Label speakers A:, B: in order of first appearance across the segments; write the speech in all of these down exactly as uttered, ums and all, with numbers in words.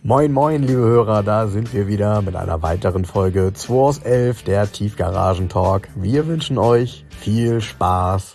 A: Moin moin, liebe Hörer, da sind wir wieder mit einer weiteren Folge zwei aus elf, der Tiefgaragen-Talk. Wir wünschen euch viel Spaß.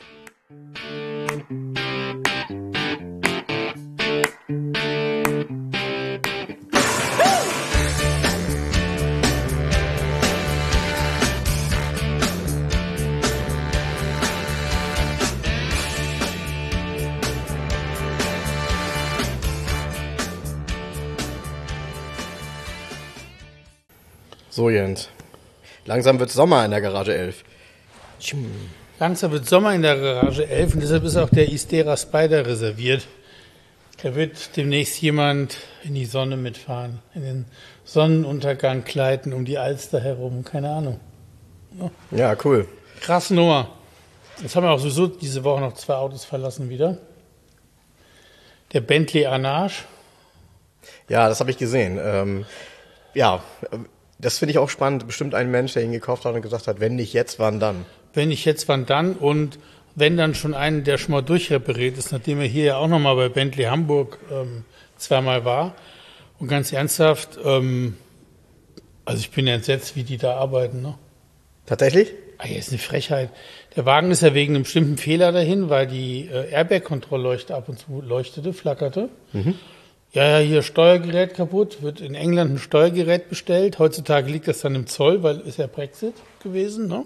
B: So Jens, langsam wird Sommer in der Garage elf.
C: Langsam wird Sommer in der Garage elf und deshalb ist auch der Istera Spider reserviert. Da wird demnächst jemand in die Sonne mitfahren, in den Sonnenuntergang gleiten um die Alster herum, keine Ahnung. Ja,
B: ja, cool.
C: Krasse Nummer. Jetzt haben wir auch sowieso diese Woche noch zwei Autos verlassen wieder. Der Bentley Arnage.
B: Ja, das habe ich gesehen. Ähm, ja, das finde ich auch spannend. Bestimmt ein Mensch, der ihn gekauft hat und gesagt hat, wenn nicht jetzt, wann dann?
C: Wenn nicht jetzt, wann dann? Und wenn dann schon einen, der schon mal durchrepariert ist, nachdem er hier ja auch nochmal bei Bentley Hamburg ähm, zweimal war. Und ganz ernsthaft, ähm, also ich bin ja entsetzt, wie die da arbeiten. Ne?
B: Tatsächlich?
C: Ah, hier ist eine Frechheit. Der Wagen ist ja wegen einem bestimmten Fehler dahin, weil die äh, Airbag-Kontrollleuchte ab und zu leuchtete, flackerte. Mhm. Ja, ja, hier Steuergerät kaputt, wird in England ein Steuergerät bestellt. Heutzutage liegt das dann im Zoll, weil ist ja Brexit gewesen. Ne?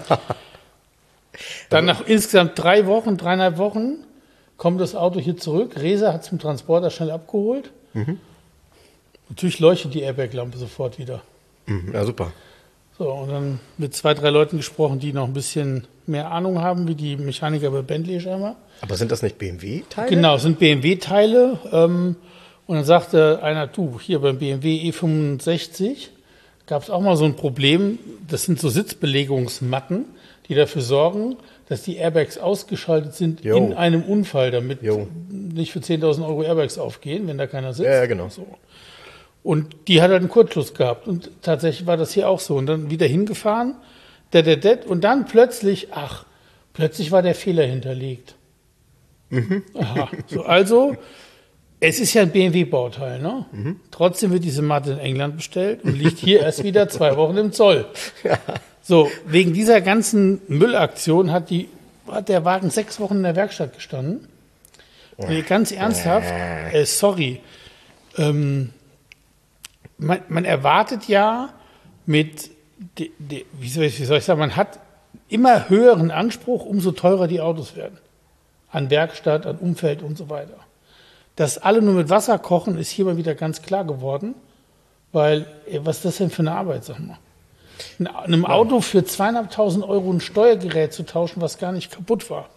C: Dann nach insgesamt drei Wochen, dreieinhalb Wochen kommt das Auto hier zurück. Resa hat es mit Transporter schnell abgeholt. Mhm. Natürlich leuchtet die Airbag-Lampe sofort wieder.
B: Mhm, ja, super.
C: So, und dann mit zwei, drei Leuten gesprochen, die noch ein bisschen mehr Ahnung haben, wie die Mechaniker bei Bentley scheinbar.
B: Aber sind das nicht B M W-Teile?
C: Genau, sind B M W-Teile. Ähm, Und dann sagte einer, du, hier beim B M W E fünfundsechzig gab es auch mal so ein Problem. Das sind so Sitzbelegungsmatten, die dafür sorgen, dass die Airbags ausgeschaltet sind jo. in einem Unfall, damit jo. nicht für zehntausend Euro Airbags aufgehen, wenn da keiner sitzt.
B: Ja, ja genau.
C: So. Und die hat halt einen Kurzschluss gehabt. Und tatsächlich war das hier auch so. Und dann wieder hingefahren, der, der, der, und dann plötzlich, ach, plötzlich war der Fehler hinterlegt. Mhm. Aha. So, also... Es ist ja ein B M W-Bauteil, ne? Mhm. Trotzdem wird diese Matte in England bestellt und liegt hier erst wieder zwei Wochen im Zoll. Ja. So, wegen dieser ganzen Müllaktion hat, die, hat der Wagen sechs Wochen in der Werkstatt gestanden. Und ganz ernsthaft, äh, sorry, ähm, man, man erwartet ja mit, de, de, wie, soll ich, wie soll ich sagen, man hat immer höheren Anspruch, umso teurer die Autos werden. An Werkstatt, an Umfeld und so weiter. Dass alle nur mit Wasser kochen, ist hier mal wieder ganz klar geworden. Weil, ey, was ist das denn für eine Arbeit, sag mal? In einem Auto für zweieinhalbtausend Euro ein Steuergerät zu tauschen, was gar nicht kaputt war.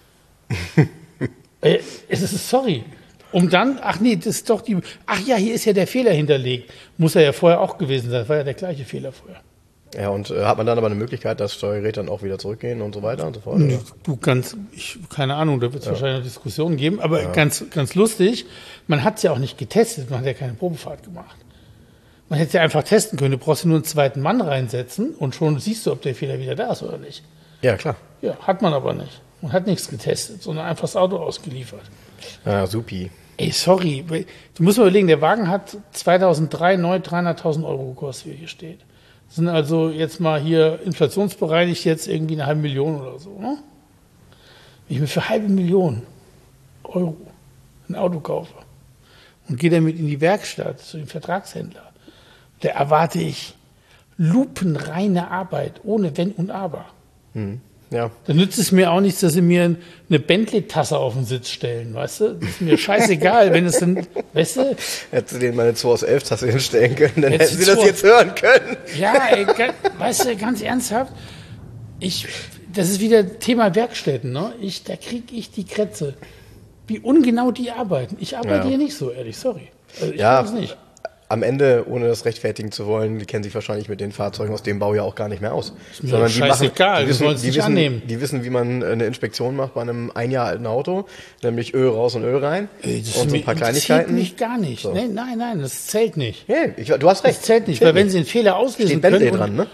C: äh, es ist, sorry. Um dann, ach nee, das ist doch die, ach ja, hier ist ja der Fehler hinterlegt. Muss er ja vorher auch gewesen sein, das war ja der gleiche Fehler vorher.
B: Ja, und äh, hat man dann aber eine Möglichkeit, dass Steuergeräte dann auch wieder zurückgehen und so weiter und so fort?
C: Oder? Du kannst, ich, keine Ahnung, da wird es ja. wahrscheinlich noch Diskussionen geben, aber ja. ganz, ganz lustig, man hat es ja auch nicht getestet, man hat ja keine Probefahrt gemacht. Man hätte ja einfach testen können, du brauchst ja nur einen zweiten Mann reinsetzen und schon siehst du, ob der Fehler wieder da ist oder nicht.
B: Ja, klar.
C: Ja, hat man aber nicht. Man hat nichts getestet, sondern einfach das Auto ausgeliefert.
B: Ja, supi.
C: Ey, sorry, du musst mal überlegen, der Wagen hat zweitausenddrei neu dreihunderttausend Euro gekostet, wie hier steht. Das sind also jetzt mal hier inflationsbereinigt jetzt irgendwie eine halbe Million oder so. Ne? Wenn ich mir für halbe Million Euro ein Auto kaufe und gehe damit in die Werkstatt zu dem Vertragshändler, da erwarte ich lupenreine Arbeit ohne Wenn und Aber.
B: Hm. Ja.
C: Dann nützt es mir auch nichts, dass sie mir eine Bentley-Tasse auf den Sitz stellen, weißt du? Das ist mir scheißegal, wenn es dann, weißt du?
B: Hättest du denen mal eine zwei aus elf Tasse hinstellen können, dann hätten sie das jetzt hören können.
C: Ja, ey, weißt du, ganz ernsthaft, ich, das ist wieder Thema Werkstätten, ne? Ich, da kriege ich die Krätze. Wie ungenau die arbeiten. Ich arbeite ja. hier nicht so, ehrlich, sorry. Also ich
B: ja.
C: weiß nicht.
B: Am Ende, ohne das rechtfertigen zu wollen, die kennen sich wahrscheinlich mit den Fahrzeugen aus dem Baujahr auch gar nicht mehr aus.
C: Ist mir Sondern die scheißegal,
B: machen, die wissen,
C: die,
B: die, wissen,
C: annehmen.
B: die wissen, wie man eine Inspektion macht bei einem ein Jahr alten Auto, nämlich Öl raus und Öl rein
C: Ey, das
B: und so ein paar Kleinigkeiten.
C: Das mich gar nicht. So. Nein, nein, nein, das zählt nicht.
B: Hey, ich, du hast recht.
C: Das zählt nicht, zählt weil nicht. Wenn sie einen Fehler auslesen
B: Steht
C: können...
B: Bentley dran, ne?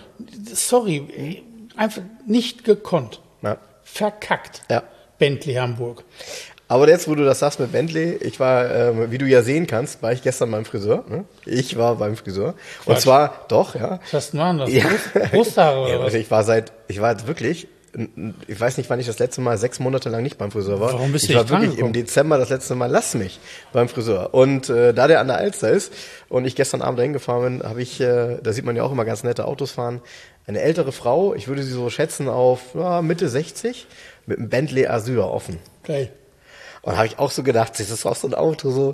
C: Sorry, einfach nicht gekonnt.
B: Ja.
C: Verkackt.
B: Ja.
C: Bentley Hamburg.
B: Aber jetzt, wo du das sagst mit Bentley, ich war, ähm, wie du ja sehen kannst, war ich gestern beim Friseur. Ne? Ich war beim Friseur.
C: Quatsch.
B: Und zwar, doch, ja.
C: Was hast du machen lassen?
B: Ja.
C: Brusthaare oder
B: Ja,
C: was?
B: also ich war seit, ich war jetzt wirklich, ich weiß nicht, wann ich das letzte Mal sechs Monate lang nicht beim Friseur war.
C: Warum bist du
B: ich war
C: nicht
B: wirklich im
C: drangekommen?
B: Dezember das letzte Mal, lass mich, beim Friseur. Und äh, da der an der Alster ist und ich gestern Abend dahin gefahren bin, habe ich, äh, da sieht man ja auch immer ganz nette Autos fahren, eine ältere Frau, ich würde sie so schätzen auf ja, Mitte sechzig, mit einem Bentley Azure offen.
C: Geil.
B: Und da habe ich auch so gedacht, das ist auch so ein Auto, so,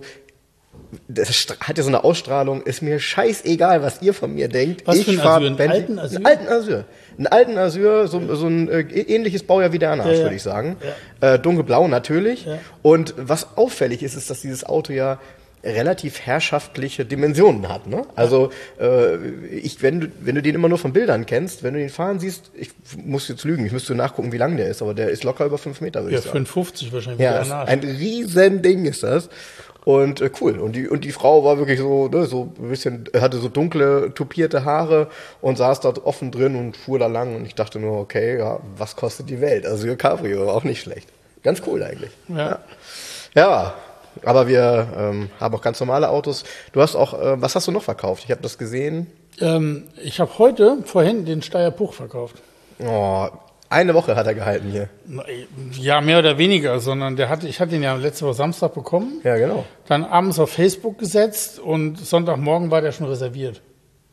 B: das hat ja so eine Ausstrahlung, ist mir scheißegal, was ihr von mir denkt.
C: Was
B: ich
C: für ein
B: fahr
C: Azure? Einen
B: Bentley-
C: alten Azure?
B: Einen alten Azure. Einen alten Azure, so, so ein äh, ähnliches Baujahr wie der Anarch,
C: Ja, ja.
B: würde ich sagen. Äh, dunkelblau natürlich.
C: Ja.
B: Und was auffällig ist, ist, dass dieses Auto ja relativ herrschaftliche Dimensionen hat. Ne? Also äh, ich, wenn du, wenn du den immer nur von Bildern kennst, wenn du den fahren siehst, ich muss jetzt lügen, ich müsste nachgucken, wie lang der ist, aber der ist locker über fünf Meter, würde
C: Ja,
B: ich sagen.
C: fünf fünfzig wahrscheinlich.
B: Ja,
C: wieder
B: ist
C: nach.
B: ein riesen Ding ist das. Und äh, cool. Und die, und die Frau war wirklich so, ne, so ein bisschen, hatte so dunkle, tupierte Haare und saß da offen drin und fuhr da lang. Und ich dachte nur, okay, ja, was kostet die Welt? Also ihr Cabrio, auch nicht schlecht. Ganz cool eigentlich.
C: Ja.
B: Ja, ja, aber wir ähm, haben auch ganz normale Autos. Du hast auch, äh, was hast du noch verkauft? Ich habe das gesehen.
C: Ähm, ich habe heute, vorhin, den Steyr Puch verkauft.
B: Oh, eine Woche hat er gehalten hier.
C: Ja, mehr oder weniger, sondern der hatte, ich hatte ihn ja letzte Woche Samstag bekommen,
B: Ja, genau.
C: dann abends auf Facebook gesetzt und Sonntagmorgen war der schon reserviert.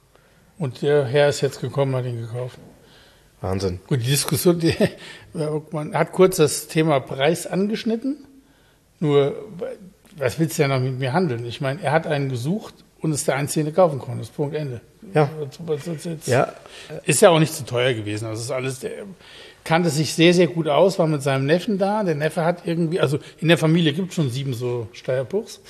C: Und der Herr ist jetzt gekommen, hat ihn gekauft.
B: Wahnsinn.
C: Gut, die Diskussion, die, man hat kurz das Thema Preis angeschnitten. Nur, was willst du ja noch mit mir handeln? Ich meine, er hat einen gesucht und ist der Einzige, den er kaufen konnte. Das ist Punkt, Ende.
B: Ja.
C: Was ist jetzt?
B: Ja.
C: Ist ja auch nicht zu teuer gewesen. Also, es ist alles, der kannte sich sehr, sehr gut aus, war mit seinem Neffen da. Der Neffe hat irgendwie, also in der Familie gibt es schon sieben so Steyr Puchs.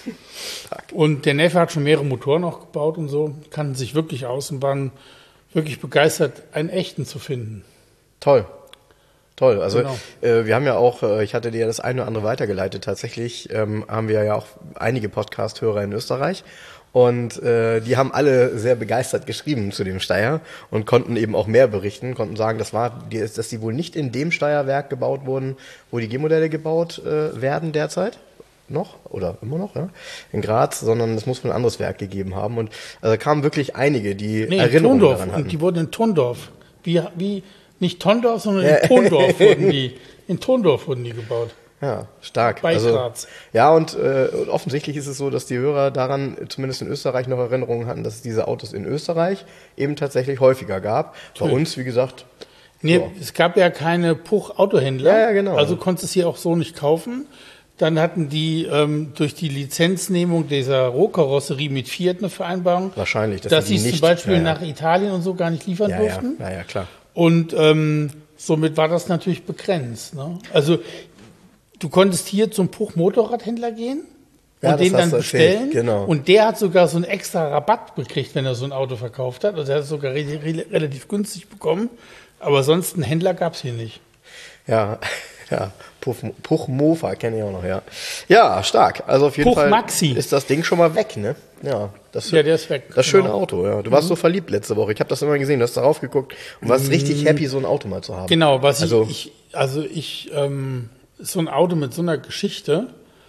C: Und der Neffe hat schon mehrere Motoren auch gebaut und so, kannten sich wirklich aus und waren wirklich begeistert, einen echten zu finden.
B: Toll. Toll. Also
C: Genau.
B: äh, wir haben ja auch, äh, ich hatte dir das eine oder andere weitergeleitet. Tatsächlich ähm, haben wir ja auch einige Podcast-Hörer in Österreich. Und äh, die haben alle sehr begeistert geschrieben zu dem Steyr und konnten eben auch mehr berichten, konnten sagen, das war, die, dass die wohl nicht in dem Steyr-Werk gebaut wurden, wo die G-Modelle gebaut äh, werden derzeit. Noch oder immer noch, ja, in Graz, sondern es muss wohl ein anderes Werk gegeben haben. Und also kamen wirklich einige, die
C: Nee, in
B: Erinnerungen
C: Tondorf.
B: daran hatten.
C: Und die wurden in Tondorf. Wie, wie, nicht Tondorf, sondern in Tondorf wurden die, in Tondorf wurden die gebaut.
B: Ja, stark.
C: Bei
B: also,
C: Graz.
B: Ja, und äh, offensichtlich ist es so, dass die Hörer daran, zumindest in Österreich, noch Erinnerungen hatten, dass es diese Autos in Österreich eben tatsächlich häufiger gab. Bei
C: Natürlich.
B: uns, wie gesagt,
C: Nee,
B: Ja.
C: es gab ja keine Puch-Autohändler.
B: Ja, ja, genau.
C: Also konntest du es hier auch so nicht kaufen. Dann hatten die ähm, durch die Lizenznehmung dieser Rohkarosserie mit Fiat eine Vereinbarung,
B: wahrscheinlich, dass,
C: dass
B: sie
C: sie
B: die
C: es
B: nicht,
C: zum Beispiel
B: ja, ja.
C: nach Italien und so gar nicht liefern
B: ja, ja,
C: durften.
B: ja, ja, klar.
C: Und ähm, somit war das natürlich begrenzt. Ne? Also du konntest hier zum Puch-Motorradhändler gehen
B: Ja,
C: und
B: das
C: den
B: hast
C: dann
B: du
C: bestellen.
B: erzählt, genau.
C: Und der hat sogar so einen extra Rabatt gekriegt, wenn er so ein Auto verkauft hat. Also er hat es sogar re re relativ günstig bekommen. Aber sonst einen Händler gab es hier nicht.
B: Ja, ja, Puch, Puch Mofa kenne ich auch noch, ja. Ja, stark. Also auf jeden
C: Puch
B: Fall
C: Maxi.
B: ist das Ding schon mal weg, ne? Ja, das,
C: Ja, der ist weg.
B: das schöne
C: Genau.
B: Auto, ja. Du warst so verliebt letzte Woche. Ich habe das immer gesehen, du hast darauf geguckt und warst richtig happy, so ein Auto mal zu haben.
C: Genau, was
B: Also-
C: ich, ich, also ich, ähm, so ein Auto mit so einer Geschichte,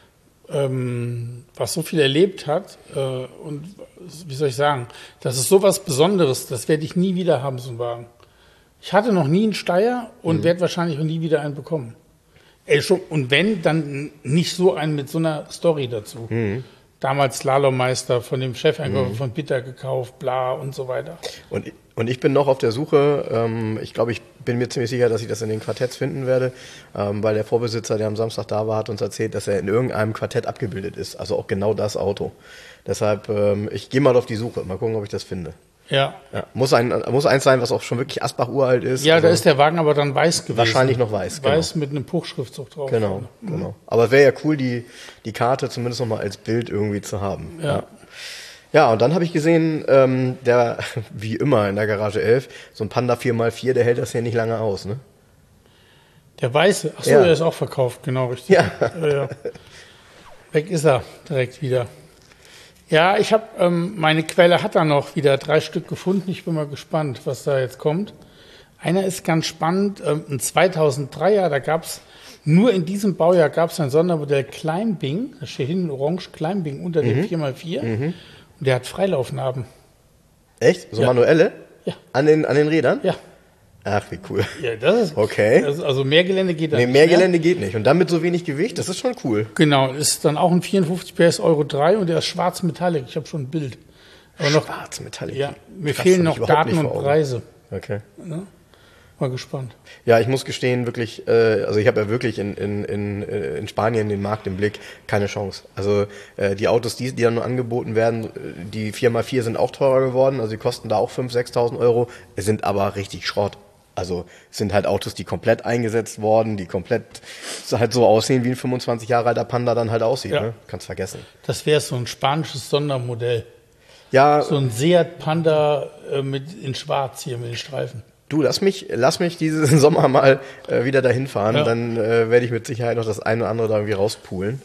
C: ähm, was so viel erlebt hat, äh, und wie soll ich sagen, das ist sowas Besonderes, das werde ich nie wieder haben, so ein Wagen. Ich hatte noch nie einen Steyr und
B: Mhm.
C: werde wahrscheinlich auch nie wieder einen bekommen. Ey, schon, und wenn, dann nicht so einen mit so einer Story dazu.
B: Mhm.
C: Damals Slalommeister von dem Chefeinkäufer von Bitter gekauft, bla und so weiter.
B: Und, und ich bin noch auf der Suche, ähm, ich glaube, ich bin mir ziemlich sicher, dass ich das in den Quartetts finden werde, ähm, weil der Vorbesitzer, der am Samstag da war, hat uns erzählt, dass er in irgendeinem Quartett abgebildet ist. Also auch genau das Auto. Deshalb, ähm, ich gehe mal auf die Suche, mal gucken, ob ich das finde.
C: Ja.
B: Ja, muss, ein, muss eins sein, was auch schon wirklich Asbach uralt ist.
C: Ja,
B: also
C: da ist der Wagen aber dann weiß gewesen.
B: wahrscheinlich noch weiß, genau.
C: Weiß mit einem Puchschriftzug drauf.
B: Genau, genau. Aber es wäre ja cool, die, die Karte zumindest noch mal als Bild irgendwie zu haben.
C: Ja.
B: Ja, ja und dann habe ich gesehen, ähm, der, wie immer in der Garage elf, so ein Panda vier mal vier, der hält das hier nicht lange aus, ne?
C: Der weiße, ach so,
B: Ja.
C: der ist auch verkauft, genau richtig.
B: Ja.
C: Ja, ja. Weg ist er direkt wieder. Ja, ich habe, ähm, meine Quelle hat da noch wieder drei Stück gefunden. Ich bin mal gespannt, was da jetzt kommt. Einer ist ganz spannend, ähm, ein zweitausenddreier, da gab's Nur in diesem Baujahr gab es ein Sondermodell Climbing, da steht hinten orange Climbing unter dem
B: Mhm.
C: vier mal vier
B: Mhm.
C: und der hat Freilaufnaben.
B: Echt? So
C: Ja.
B: manuelle?
C: Ja.
B: An den, an den Rädern?
C: Ja,
B: Ach, wie cool.
C: ja, das ist
B: Okay.
C: das ist, also mehr Gelände geht da
B: Nee,
C: nicht
B: mehr Gelände geht nicht. Und dann mit so wenig Gewicht, das ist schon cool.
C: Genau, ist dann auch ein vierundfünfzig P S Euro drei und der ist schwarz Metallic. Ich habe schon ein Bild. Aber noch,
B: Schwarz, Metallic.
C: ja, mir
B: Krass,
C: fehlen
B: hab ich
C: noch
B: überhaupt
C: Daten
B: nicht
C: und
B: vor Augen.
C: Preise.
B: Okay.
C: Mal gespannt.
B: Ja, ich muss gestehen, wirklich, äh, also ich habe ja wirklich in, in, in, äh, in Spanien den Markt im Blick, keine Chance. Also äh, die Autos, die, die dann nur angeboten werden, äh, die vier mal vier sind auch teurer geworden, also die kosten da auch fünftausend, sechstausend Euro, sind aber richtig Schrott. Also es sind halt Autos, die komplett eingesetzt worden, die komplett halt so aussehen, wie ein fünfundzwanzig Jahre alter Panda dann halt aussieht.
C: Ja.
B: Ne? Kannst vergessen.
C: Das wäre so ein spanisches Sondermodell.
B: Ja,
C: So ein Seat Panda äh, mit in Schwarz hier mit den Streifen.
B: du, lass mich, lass mich diesen Sommer mal äh, wieder dahin fahren,
C: Ja.
B: dann äh, werde ich mit Sicherheit noch das eine oder andere da irgendwie rauspulen.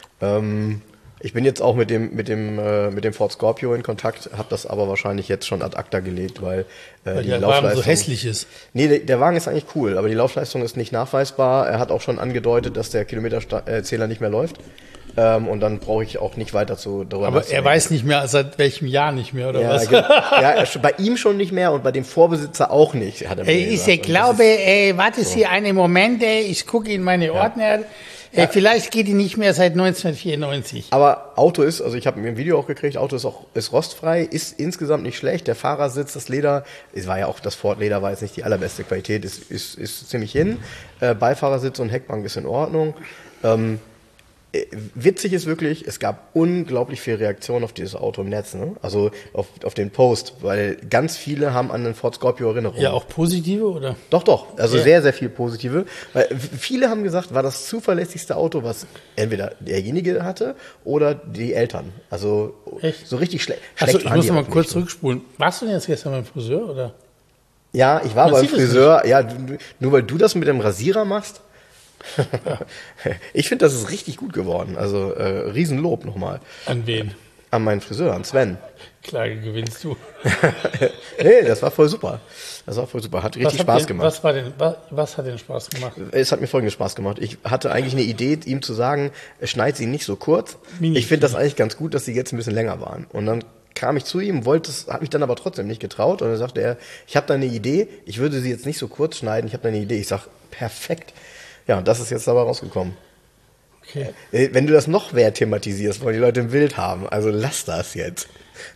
B: Ähm, ich bin jetzt auch mit dem mit dem äh, mit dem Ford Scorpio in Kontakt, habe das aber wahrscheinlich jetzt schon ad acta gelegt, weil, äh,
C: Weil
B: die
C: der Wagen
B: Laufleistung
C: so hässlich ist.
B: Nee, der, der Wagen ist eigentlich cool, aber die Laufleistung ist nicht nachweisbar. Er hat auch schon angedeutet, dass der Kilometerzähler nicht mehr läuft. Ähm, und dann brauche ich auch nicht weiter zu darüber
C: Aber er
B: nachzudenken.
C: weiß nicht mehr, seit welchem Jahr nicht mehr, oder
B: ja,
C: was?
B: ge- ja, er- bei ihm schon nicht mehr und bei dem Vorbesitzer auch nicht, hat er mir
C: Ey, ich
B: gesagt. Und das
C: glaube, ey, warte Sie einen Moment, ey, ich gucke in meine Ordner. Ey, vielleicht geht die nicht mehr seit neunzehnhundertvierundneunzig.
B: Aber Auto ist, also ich habe mir ein Video auch gekriegt, Auto ist auch ist rostfrei, ist insgesamt nicht schlecht. Der Fahrersitz, das Leder, es war ja auch das Ford Leder, war jetzt nicht die allerbeste Qualität, ist ist, ist ziemlich hin. Äh, Beifahrersitz und Heckbank ist in Ordnung. Ähm, äh, witzig ist wirklich, es gab unglaublich viel Reaktion auf dieses Auto im Netz, ne? Also auf, auf den Post, weil ganz viele haben an den Ford Scorpio Erinnerungen.
C: Ja, auch positive, oder?
B: Doch, doch. Also
C: Ja.
B: sehr, sehr viel Positive. Weil viele haben gesagt, war das zuverlässigste Auto, was entweder derjenige hatte oder die Eltern. Also
C: Echt?
B: so richtig schle schlecht.
C: Also ich
B: waren
C: muss
B: die
C: noch mal
B: auch
C: kurz
B: nicht.
C: zurückspulen. Warst du denn jetzt gestern beim Friseur, oder?
B: Ja, ich war
C: Man
B: beim
C: sieht es
B: Friseur. Ja, du- nur weil du das mit dem Rasierer machst. Ich finde, das ist richtig gut geworden. Also äh, Riesenlob nochmal
C: An wen?
B: an meinen Friseur, an Sven.
C: Klage gewinnst du.
B: Nee, das war voll super. Das war voll super. Hat richtig
C: Was hat
B: Spaß
C: denn,
B: gemacht.
C: Was, war denn, was, was hat denn Spaß gemacht?
B: Es hat mir folgendes Spaß gemacht. Ich hatte eigentlich eine Idee, ihm zu sagen, schneid sie nicht so kurz.
C: Mini.
B: Ich finde das eigentlich ganz gut, dass sie jetzt ein bisschen länger waren. Und dann kam ich zu ihm, wollte es, hat mich dann aber trotzdem nicht getraut. Und dann sagte er, ich habe da eine Idee, ich würde sie jetzt nicht so kurz schneiden, ich habe da eine Idee. Ich sag, perfekt. Ja, und das ist jetzt dabei rausgekommen.
C: Okay.
B: Äh, Wenn du das noch mehr thematisierst, wollen die Leute ein Bild haben. Also lass das jetzt.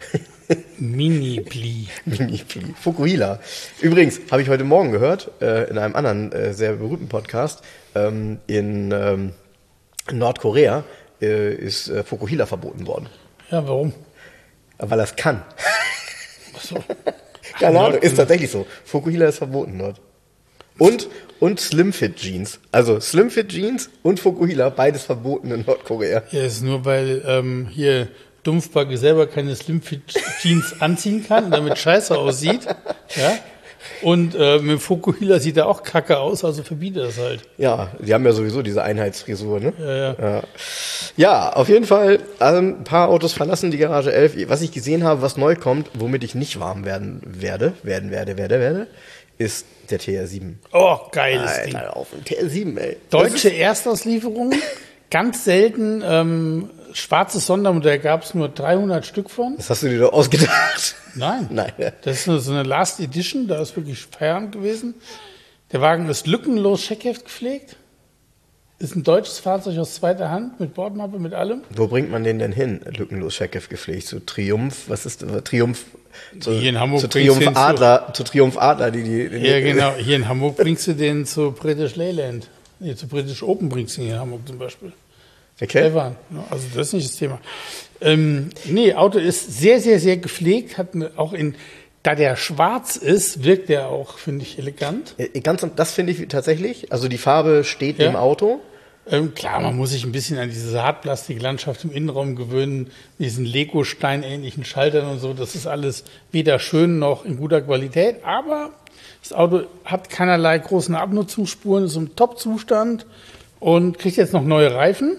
C: Mini-Pli.
B: Mini-Pli. Fukuhila. Übrigens, habe ich heute Morgen gehört, äh, in einem anderen äh, sehr berühmten Podcast, ähm, in ähm, Nordkorea äh, ist äh, Fukuhila verboten worden.
C: Ja, warum?
B: Weil er es kann.
C: Ach so.
B: Keine Ahnung, ist tatsächlich so. Fukuhila ist verboten dort. Und, und Slimfit Jeans. Also Slimfit Jeans und Fukuhila, beides verboten in Nordkorea.
C: Ja, ist nur, weil ähm, hier Dumpfbacke selber keine Slimfit-Jeans anziehen kann und damit scheiße aussieht. Ja? Und äh, mit Fukuhila sieht er auch kacke aus, also verbietet das halt.
B: Ja, die haben ja sowieso diese Einheitsfrisur, ne?
C: Ja, ja.
B: Ja, ja auf jeden Fall, also ein paar Autos verlassen die Garage elf. Was ich gesehen habe, was neu kommt, womit ich nicht warm werden werde, werden werde, werde, werde, ist der T R sieben.
C: Oh, geiles Ding.
B: Alter, auf den T R sieben, ey.
C: Deutsche Erstauslieferung, ganz selten. Ähm, schwarzes Sondermodell gab es nur dreihundert Stück von.
B: Das hast du dir doch ausgedacht.
C: Nein,
B: Nein.
C: das ist nur so eine Last Edition, da ist wirklich Feierabend gewesen. Der Wagen ist lückenlos Scheckheft gepflegt. Ist ein deutsches Fahrzeug aus zweiter Hand mit Bordmappe, mit allem.
B: Wo bringt man den denn hin? Lückenlos Scheckheft gepflegt. Zu Triumph, was ist das? Triumph? Zu,
C: Hier in Hamburg
B: zu
C: bringst du
B: Triumph
C: den zu-
B: Adler, zu Triumph Adler, die die. die
C: Ja, genau. Hier in Hamburg bringst du den zu British Leyland. Nee, zu British Open bringst du ihn hier in Hamburg zum Beispiel.
B: Okay.
C: Clever. Also das ist nicht das Thema. Ähm, nee, Auto ist sehr, sehr, sehr gepflegt. Hat eine, auch in, da der schwarz ist, wirkt der auch, finde ich, elegant.
B: Äh, Ganz, das finde ich tatsächlich. Also die Farbe steht
C: Ja.
B: dem Auto.
C: Ähm, klar, man muss sich ein bisschen an diese Hartplastiklandschaft im Innenraum gewöhnen, mit diesen Lego-Stein-ähnlichen Schaltern und so. Das ist alles weder schön noch in guter Qualität, aber das Auto hat keinerlei großen Abnutzungsspuren, ist im Top-Zustand und kriegt jetzt noch neue Reifen.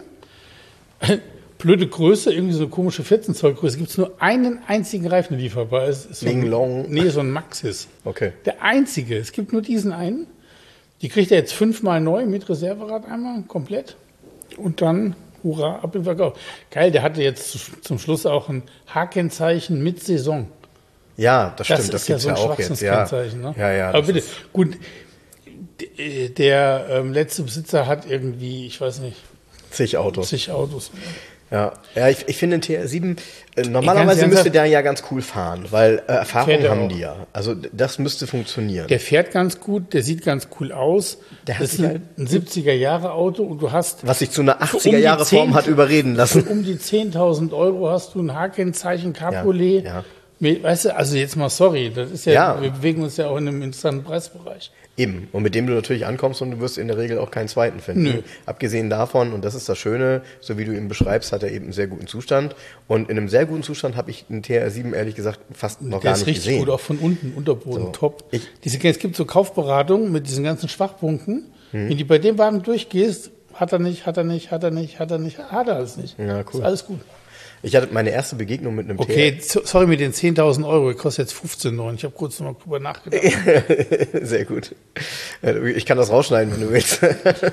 C: Blöde Größe, irgendwie so eine komische vierzehn Zoll Größe. Gibt es nur einen einzigen Reifen, der lieferbar ist. ist so
B: Ling
C: ein,
B: Long.
C: Nee, so ein Maxis.
B: Okay.
C: Der einzige. Es gibt nur diesen einen. Die kriegt er jetzt fünfmal neu mit Reserverad einmal komplett und dann, hurra, ab im Verkauf. Geil, der hatte jetzt zum Schluss auch ein H-Kennzeichen mit Saison.
B: Ja, das stimmt,
C: das,
B: das
C: ist
B: gibt's
C: ja,
B: ja
C: so ein
B: auch jetzt.
C: Ja,
B: ne?
C: ja,
B: ja,
C: aber bitte, gut, der ähm, letzte Besitzer hat irgendwie, ich weiß nicht,
B: zig Autos.
C: zig Autos.
B: Ja, ja ich, ich finde den T R sieben, äh, normalerweise müsste der ja ganz cool fahren, weil äh, Erfahrung haben die ja. Also das müsste funktionieren.
C: Der fährt ganz gut, der sieht ganz cool aus.
B: Der hat
C: das ist ein, ein siebziger-Jahre-Auto und du hast...
B: Was sich zu einer achtziger-Jahre-Form hat überreden lassen.
C: Um die zehntausend Euro hast du ein H-Kennzeichen Cabriolet.
B: Ja, ja.
C: Mit, weißt du, also jetzt mal sorry, das ist ja,
B: ja,
C: wir bewegen uns ja auch in einem interessanten Preisbereich.
B: Eben. Und mit dem du natürlich ankommst und du wirst in der Regel auch keinen zweiten finden.
C: Nö.
B: Abgesehen davon, und das ist das Schöne, so wie du ihn beschreibst, hat er eben einen sehr guten Zustand. Und in einem sehr guten Zustand habe ich einen T R sieben ehrlich gesagt fast noch
C: Der
B: gar nicht gesehen.
C: Der ist richtig gut, auch von unten, Unterboden,
B: so.
C: top.
B: Ich,
C: Diese, es gibt so Kaufberatungen mit diesen ganzen Schwachpunkten. Hm. Wenn du bei dem Wagen durchgehst, hat er nicht, hat er nicht, hat er nicht, hat er nicht, hat er alles nicht.
B: Ja, cool.
C: Ist alles gut.
B: Ich hatte meine erste Begegnung mit einem
C: Okay, T R. Sorry mit den zehntausend Euro, der kostet jetzt fünfzehn Euro. Ich habe kurz noch mal drüber nachgedacht.
B: Sehr gut. Ich kann das rausschneiden, wenn du willst.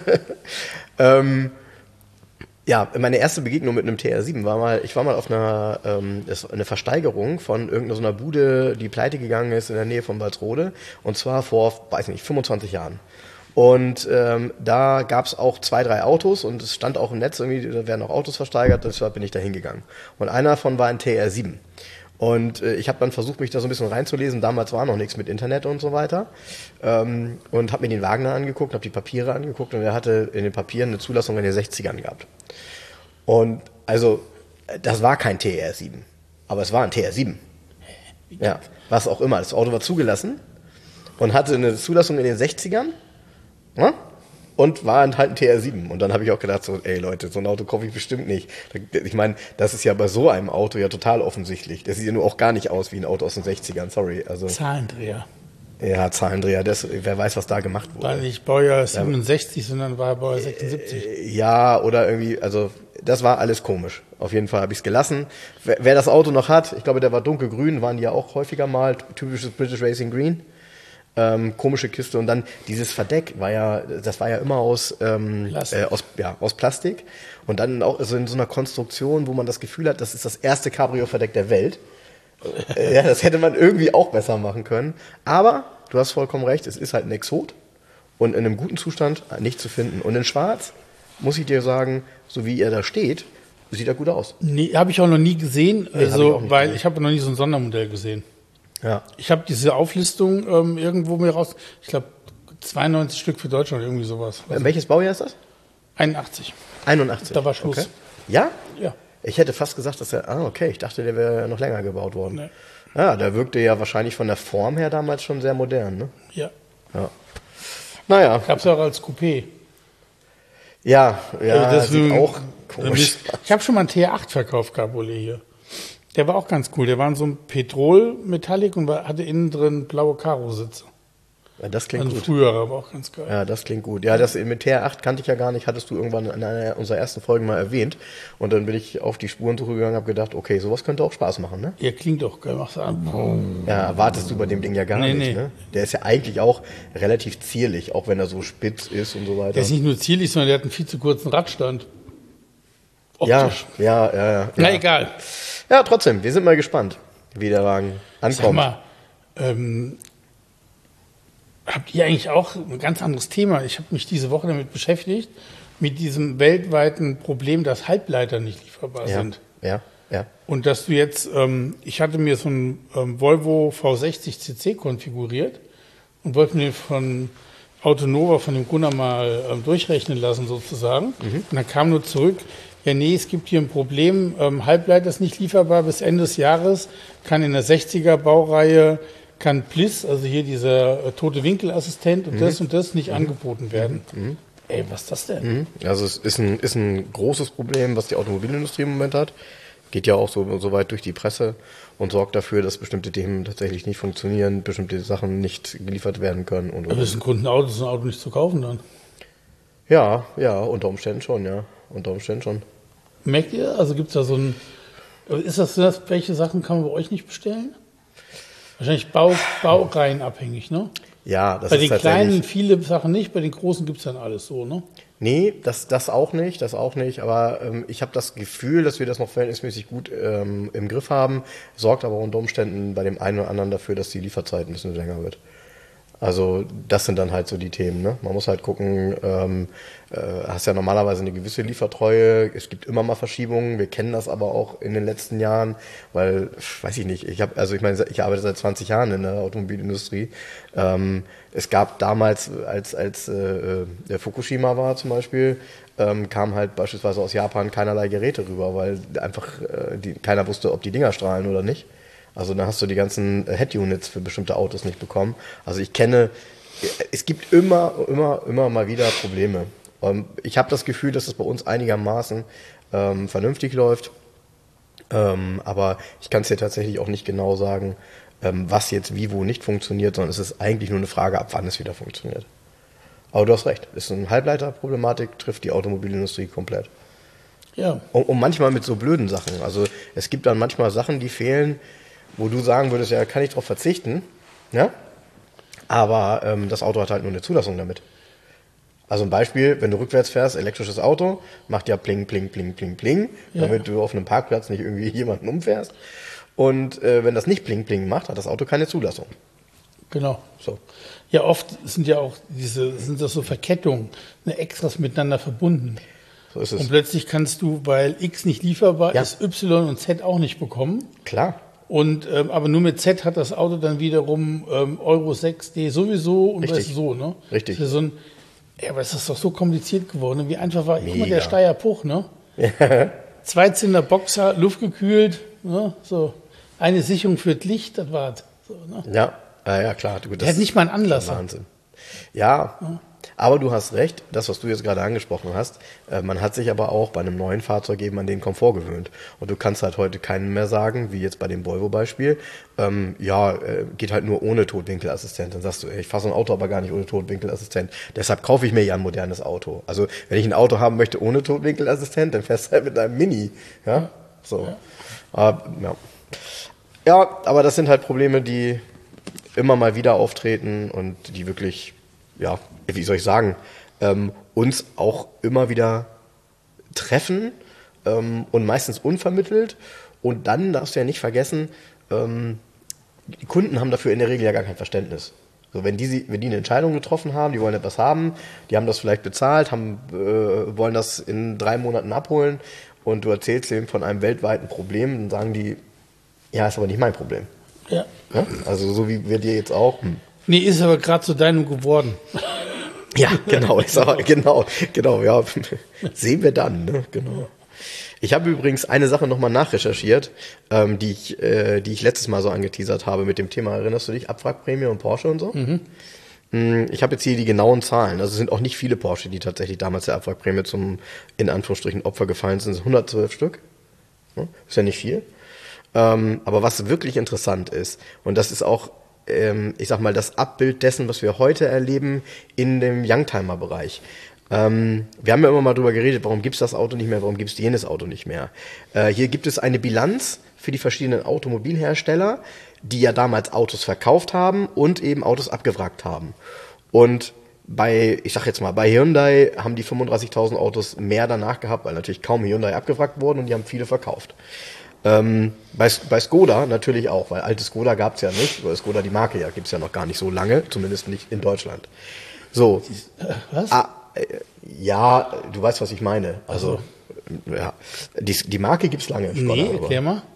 B: ähm, ja, meine erste Begegnung mit einem T R sieben war mal, ich war mal auf einer ähm, eine Versteigerung von irgendeiner so einer Bude, die pleite gegangen ist in der Nähe von Walsrode. Und zwar vor, weiß nicht, fünfundzwanzig Jahren. Und ähm, da gab es auch zwei, drei Autos und es stand auch im Netz, irgendwie, da werden auch Autos versteigert, deshalb bin ich da hingegangen. Und einer davon war ein T R sieben. Und äh, ich habe dann versucht, mich da so ein bisschen reinzulesen. Damals war noch nichts mit Internet und so weiter. Ähm, und habe mir den Wagen da angeguckt, habe die Papiere angeguckt und er hatte in den Papieren eine Zulassung in den sechzigern gehabt. Und also, das war kein T R sieben, aber es war ein T R sieben. Ja, was auch immer. Das Auto war zugelassen und hatte eine Zulassung in den sechzigern. Ja? Und war halt ein T R sieben. Und dann habe ich auch gedacht, so, ey Leute, so ein Auto kaufe ich bestimmt nicht. Ich meine, das ist ja bei so einem Auto ja total offensichtlich. Das sieht ja nur auch gar nicht aus wie ein Auto aus den sechzigern, sorry. Also,
C: Zahlendreher.
B: Ja, Zahlendreher, das, wer weiß, was da gemacht wurde.
C: War nicht Baujahr siebenundsechzig, ja. Sondern war Baujahr sechsundsiebzig.
B: Ja, oder irgendwie, also das war alles komisch. Auf jeden Fall habe ich es gelassen. Wer, wer das Auto noch hat, ich glaube, der war dunkelgrün, waren die ja auch häufiger mal, typisches British Racing Green. Ähm, komische Kiste und dann dieses Verdeck war ja, das war ja immer aus, ähm, äh, aus, ja, aus Plastik und dann auch so in so einer Konstruktion, wo man das Gefühl hat, das ist das erste Cabrio-Verdeck der Welt. äh, ja, das hätte man irgendwie auch besser machen können. Aber du hast vollkommen recht, es ist halt ein Exot und in einem guten Zustand nicht zu finden. Und in Schwarz, muss ich dir sagen, so wie er da steht, sieht er gut aus.
C: Nee, habe ich auch noch nie gesehen,
B: nee,
C: also,
B: ich
C: weil
B: gesehen.
C: ich habe noch nie so ein Sondermodell gesehen.
B: Ja.
C: Ich habe diese Auflistung ähm, irgendwo mir raus, ich glaube zweiundneunzig Stück für Deutschland, irgendwie sowas.
B: Also welches Baujahr ist das?
C: einundachtzig.
B: einundachtzig.
C: Da war Schluss.
B: Okay. Ja?
C: Ja.
B: Ich hätte fast gesagt, dass er, ah okay, ich dachte, der wäre noch länger gebaut worden.
C: Nee.
B: Ja, der wirkte ja wahrscheinlich von der Form her damals schon sehr modern, ne?
C: Ja.
B: Ja. Naja.
C: Gab es auch als Coupé.
B: Ja, ja,
C: also das
B: sieht
C: will,
B: auch komisch.
C: Ich habe schon mal einen T R acht verkauft, Cabriolet hier. Der war auch ganz cool. Der war in so einem Petrol-Metallic und war, hatte innen drin blaue Karo-Sitze.
B: Ja, das klingt
C: also
B: gut.
C: Früher, aber auch ganz geil.
B: Ja, das klingt gut. Ja, das mit T R acht kannte ich ja gar nicht, hattest du irgendwann in einer unserer ersten Folgen mal erwähnt. Und dann bin ich auf die Spurensuche gegangen und habe gedacht, okay, sowas könnte auch Spaß machen, ne?
C: Ja, klingt doch geil. Machst du an.
B: Ja, erwartest du bei dem Ding ja gar
C: nee,
B: nicht,
C: nee.
B: ne? Der ist ja eigentlich auch relativ zierlich, auch wenn er so spitz ist und so weiter.
C: Der ist nicht nur zierlich, sondern der hat einen viel zu kurzen Radstand.
B: Optisch. Ja, ja, ja, ja.
C: Na, egal.
B: Ja, trotzdem, wir sind mal gespannt, wie der Wagen ankommt.
C: Sag mal, ähm, habt ihr eigentlich auch ein ganz anderes Thema? Ich habe mich diese Woche damit beschäftigt, mit diesem weltweiten Problem, dass Halbleiter nicht lieferbar
B: ja,
C: sind.
B: Ja, ja.
C: Und dass du jetzt, ähm, ich hatte mir so einen ähm, Volvo V sechzig C C konfiguriert und wollte mir den von Autonova, von dem Gunnar mal ähm, durchrechnen lassen sozusagen. Mhm. Und dann kam nur zurück, ja nee, es gibt hier ein Problem, ähm, Halbleiter ist nicht lieferbar bis Ende des Jahres, kann in der sechziger Baureihe, kann Bliss, also hier dieser äh, tote Winkelassistent und mhm. das und das nicht mhm. angeboten werden. Mhm. Ey, was ist das denn?
B: Mhm. Also es ist ein, ist ein großes Problem, was die Automobilindustrie im Moment hat. Geht ja auch so, so weit durch die Presse und sorgt dafür, dass bestimmte Themen tatsächlich nicht funktionieren, bestimmte Sachen nicht geliefert werden können. Und, und.
C: Aber das ist ein Grund, ein Auto, ist ein Auto nicht zu kaufen dann.
B: Ja, ja, unter Umständen schon, ja. Unter Umständen schon.
C: Merkt ihr? Also gibt es da so ein, ist das, das, welche Sachen kann man bei euch nicht bestellen? Wahrscheinlich Bau, Baureihen abhängig, ne?
B: Ja, das
C: Bei
B: ist
C: den
B: tatsächlich...
C: kleinen viele Sachen nicht, bei den großen gibt es dann alles so, ne?
B: Nee, das, das auch nicht, das auch nicht. Aber ähm, ich habe das Gefühl, dass wir das noch verhältnismäßig gut ähm, im Griff haben. Sorgt aber unter Umständen bei dem einen oder anderen dafür, dass die Lieferzeit ein bisschen länger wird. Also das sind dann halt so die Themen. Ne? Man muss halt gucken, ähm, äh, hast ja normalerweise eine gewisse Liefertreue. Es gibt immer mal Verschiebungen. Wir kennen das aber auch in den letzten Jahren, weil, weiß ich nicht, ich habe, also ich meine, ich arbeite seit zwanzig Jahren in der Automobilindustrie. Ähm, es gab damals, als als äh, der Fukushima war zum Beispiel, ähm, kam halt beispielsweise aus Japan keinerlei Geräte rüber, weil einfach äh, die, keiner wusste, ob die Dinger strahlen oder nicht. Also da hast du die ganzen Head-Units für bestimmte Autos nicht bekommen. Also ich kenne, es gibt immer, immer, immer mal wieder Probleme. Und ich habe das Gefühl, dass es bei uns einigermaßen ähm, vernünftig läuft. Ähm, aber ich kann es dir tatsächlich auch nicht genau sagen, ähm, was jetzt wie wo nicht funktioniert, sondern es ist eigentlich nur eine Frage, ab wann es wieder funktioniert. Aber du hast recht, es ist eine Halbleiterproblematik, trifft die Automobilindustrie komplett.
C: Ja.
B: Und, und manchmal mit so blöden Sachen. Also es gibt dann manchmal Sachen, die fehlen, wo du sagen würdest, ja, kann ich drauf verzichten, ja? Aber ähm, das Auto hat halt nur eine Zulassung damit. Also ein Beispiel, wenn du rückwärts fährst, elektrisches Auto, macht ja pling, pling, pling, pling, pling,
C: Ja.
B: damit du auf einem Parkplatz nicht irgendwie jemanden umfährst. Und äh, wenn das nicht pling, pling macht, hat das Auto keine Zulassung.
C: Genau.
B: So.
C: Ja, oft sind ja auch diese, sind das so Verkettungen, ne, Extras miteinander verbunden.
B: So ist es.
C: Und plötzlich kannst du, weil X nicht lieferbar
B: Ja.
C: ist, Y und Z auch nicht bekommen.
B: Klar.
C: Und ähm, aber nur mit Z hat das Auto dann wiederum ähm, Euro sechs D sowieso und
B: Richtig.
C: weißt du, so, ne?
B: Richtig.
C: Das ist ja so ein, ja, aber es ist doch so kompliziert geworden. Wie einfach war immer
B: Mega.
C: der Steyr Puch, ne? Zweizylinder Boxer, luftgekühlt, ne? So. Eine Sicherung für das Licht, das war's. So, ne?
B: Ja, ja, ja klar. Gut,
C: Der hat nicht mal einen Anlasser.
B: Wahnsinn. Ja, aber du hast recht, das, was du jetzt gerade angesprochen hast, äh, man hat sich aber auch bei einem neuen Fahrzeug eben an den Komfort gewöhnt. Und du kannst halt heute keinen mehr sagen, wie jetzt bei dem Volvo-Beispiel, ähm, ja, äh, geht halt nur ohne Totwinkelassistent. Dann sagst du, ey, ich fahre so ein Auto aber gar nicht ohne Totwinkelassistent. Deshalb kaufe ich mir ja ein modernes Auto. Also wenn ich ein Auto haben möchte ohne Totwinkelassistent, dann fährst du halt mit einem Mini. Ja, so. Aber, ja. ja, aber das sind halt Probleme, die immer mal wieder auftreten und die wirklich, ja, wie soll ich sagen, ähm, uns auch immer wieder treffen ähm, und meistens unvermittelt. Und dann darfst du ja nicht vergessen, ähm, die Kunden haben dafür in der Regel ja gar kein Verständnis. So, wenn die, wenn die eine Entscheidung getroffen haben, die wollen etwas haben, die haben das vielleicht bezahlt, haben, äh, wollen das in drei Monaten abholen und du erzählst denen von einem weltweiten Problem, dann sagen die, ja, ist aber nicht mein Problem.
C: Ja.
B: Ja? Also so wie wir dir jetzt auch. Hm.
C: Nee, ist aber gerade zu deinem geworden.
B: Ja, genau, ist aber, genau, genau, ja, sehen wir dann, ne? Genau. Ich habe übrigens eine Sache nochmal nachrecherchiert, ähm, die ich, äh, die ich letztes Mal so angeteasert habe mit dem Thema, erinnerst du dich, Abwrackprämie und Porsche und so? Mhm. Ich habe jetzt hier die genauen Zahlen, also es sind auch nicht viele Porsche, die tatsächlich damals der Abwrackprämie zum, in Anführungsstrichen, Opfer gefallen sind, es sind hundertzwölf Stück, ist ja nicht viel. Ähm, aber was wirklich interessant ist, und das ist auch, ähm, ich sag mal, das Abbild dessen, was wir heute erleben in dem Youngtimer-Bereich. Ähm, wir haben ja immer mal drüber geredet, warum gibt's das Auto nicht mehr, warum gibt's jenes Auto nicht mehr. Äh, hier gibt es eine Bilanz für die verschiedenen Automobilhersteller, die ja damals Autos verkauft haben und eben Autos abgewrackt haben. Und bei, ich sag jetzt mal, bei Hyundai haben die fünfunddreißigtausend Autos mehr danach gehabt, weil natürlich kaum Hyundai abgewrackt wurden und die haben viele verkauft. Ähm, bei, bei Skoda natürlich auch, weil alte Skoda gab's ja nicht, weil Skoda die Marke ja gibt's ja noch gar nicht so lange, zumindest nicht in Deutschland. So.
C: Was?
B: Ah, äh, ja, du weißt, was ich meine. Also, ja, die, die Marke gibt's lange. Skoda,
C: Nee,
B: aber,
C: erklär mal.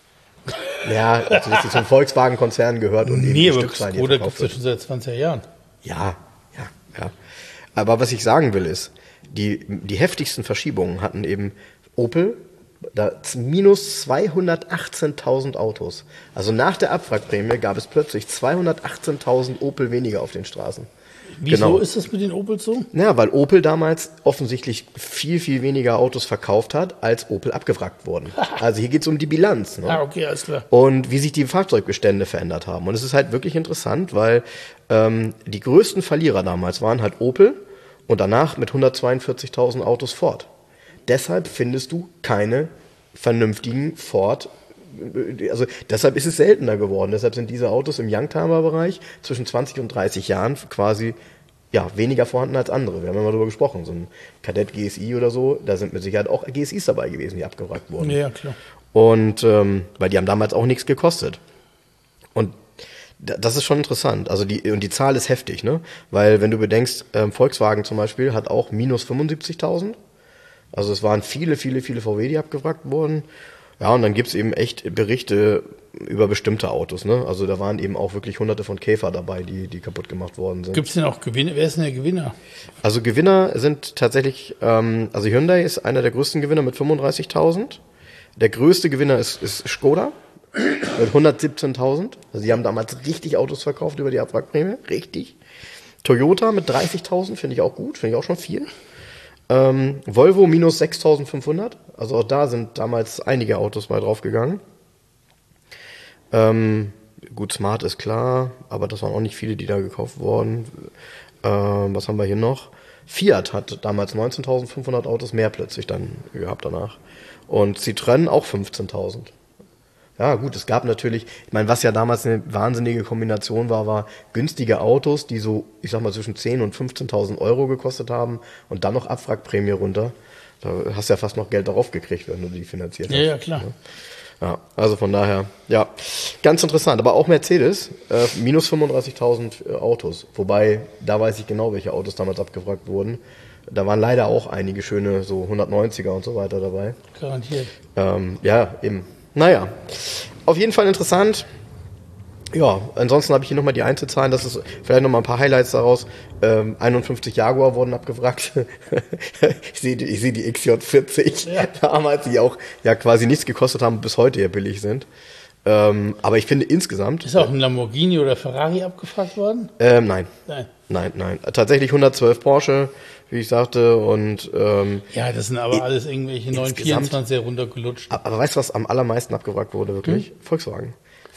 B: ja, also das ist zum Volkswagen-Konzern gehört und eben
C: Nee,
B: die
C: aber
B: Stückzahl, die
C: Skoda
B: verkauft
C: gibt's ja
B: wird.
C: schon seit zwanzig Jahren.
B: Ja, ja, ja. Aber was ich sagen will ist, die, die heftigsten Verschiebungen hatten eben Opel, da minus zweihundertachtzehntausend Autos. Also nach der Abwrackprämie gab es plötzlich zweihundertachtzehntausend Opel weniger auf den Straßen.
C: Wieso
B: Genau.
C: ist das mit den Opels so?
B: Ja, weil Opel damals offensichtlich viel, viel weniger Autos verkauft hat, als Opel abgewrackt wurden. Also hier geht es um die Bilanz. Ne?
C: Ah, okay, alles klar.
B: Und wie sich die Fahrzeugbestände verändert haben. Und es ist halt wirklich interessant, weil ähm, die größten Verlierer damals waren halt Opel und danach mit hundertzweiundvierzigtausend Autos Ford. Deshalb findest du keine vernünftigen Ford also deshalb ist es seltener geworden. Deshalb sind diese Autos im Youngtimer-Bereich zwischen zwanzig und dreißig Jahren quasi ja, weniger vorhanden als andere. Wir haben ja mal darüber gesprochen. So ein Kadett G S I oder so, da sind mit Sicherheit auch G S Is dabei gewesen, die abgewrackt wurden.
C: Ja, klar.
B: Und ähm, weil die haben damals auch nichts gekostet. Und das ist schon interessant. Also die, und die Zahl ist heftig, ne? Weil wenn du bedenkst, ähm, Volkswagen zum Beispiel hat auch minus fünfundsiebzigtausend. Also es waren viele, viele, viele V W, die abgewrackt wurden. Ja, und dann gibt's eben echt Berichte über bestimmte Autos, ne? Also da waren eben auch wirklich hunderte von Käfer dabei, die, die kaputt gemacht worden sind.
C: Gibt's denn auch Gewinner? Wer ist denn der Gewinner?
B: Also Gewinner sind tatsächlich, ähm, also Hyundai ist einer der größten Gewinner mit fünfunddreißigtausend. Der größte Gewinner ist, ist Skoda mit hundertsiebzehntausend. Also die haben damals richtig Autos verkauft über die Abwrackprämie. Richtig. Toyota mit dreißigtausend, finde ich auch gut, finde ich auch schon viel. Ähm, Volvo minus sechstausendfünfhundert. Also auch da sind damals einige Autos mal draufgegangen. Ähm, gut, Smart ist klar, aber das waren auch nicht viele, die da gekauft wurden. Ähm, was haben wir hier noch? Fiat hat damals neunzehntausendfünfhundert Autos mehr plötzlich dann gehabt danach. Und Citroën auch fünfzehntausend. Ja gut, es gab natürlich, ich meine, was ja damals eine wahnsinnige Kombination war, war günstige Autos, die so, ich sag mal, zwischen zehntausend und fünfzehntausend Euro gekostet haben und dann noch Abwrackprämie runter. Da hast du ja fast noch Geld darauf gekriegt, wenn du die finanziert hast.
C: Ja, ja, klar.
B: Ja, also von daher, ja, ganz interessant. Aber auch Mercedes, äh, minus fünfunddreißigtausend Autos. Wobei, da weiß ich genau, welche Autos damals abgewrackt wurden. Da waren leider auch einige schöne, so hundertneunziger und so weiter dabei.
C: Garantiert.
B: Ähm, ja, eben. Naja, auf jeden Fall interessant. Ja, ansonsten habe ich hier nochmal die Einzelzahlen, das ist vielleicht nochmal ein paar Highlights daraus. Ähm, einundfünfzig Jaguar wurden abgewrackt. ich sehe ich seh die X J vierzig
C: ja.
B: damals, die auch ja quasi nichts gekostet haben, bis heute ja billig sind. Ähm, aber ich finde insgesamt...
C: Ist auch ein Lamborghini oder Ferrari abgefragt worden?
B: Ähm, nein.
C: Nein.
B: Nein, nein. Tatsächlich hundertzwölf Porsche, wie ich sagte, und... Ähm,
C: ja, das sind aber alles irgendwelche neun vierundzwanzig runtergelutscht.
B: Aber weißt du, was am allermeisten abgewrackt wurde, wirklich? Hm? Volkswagen.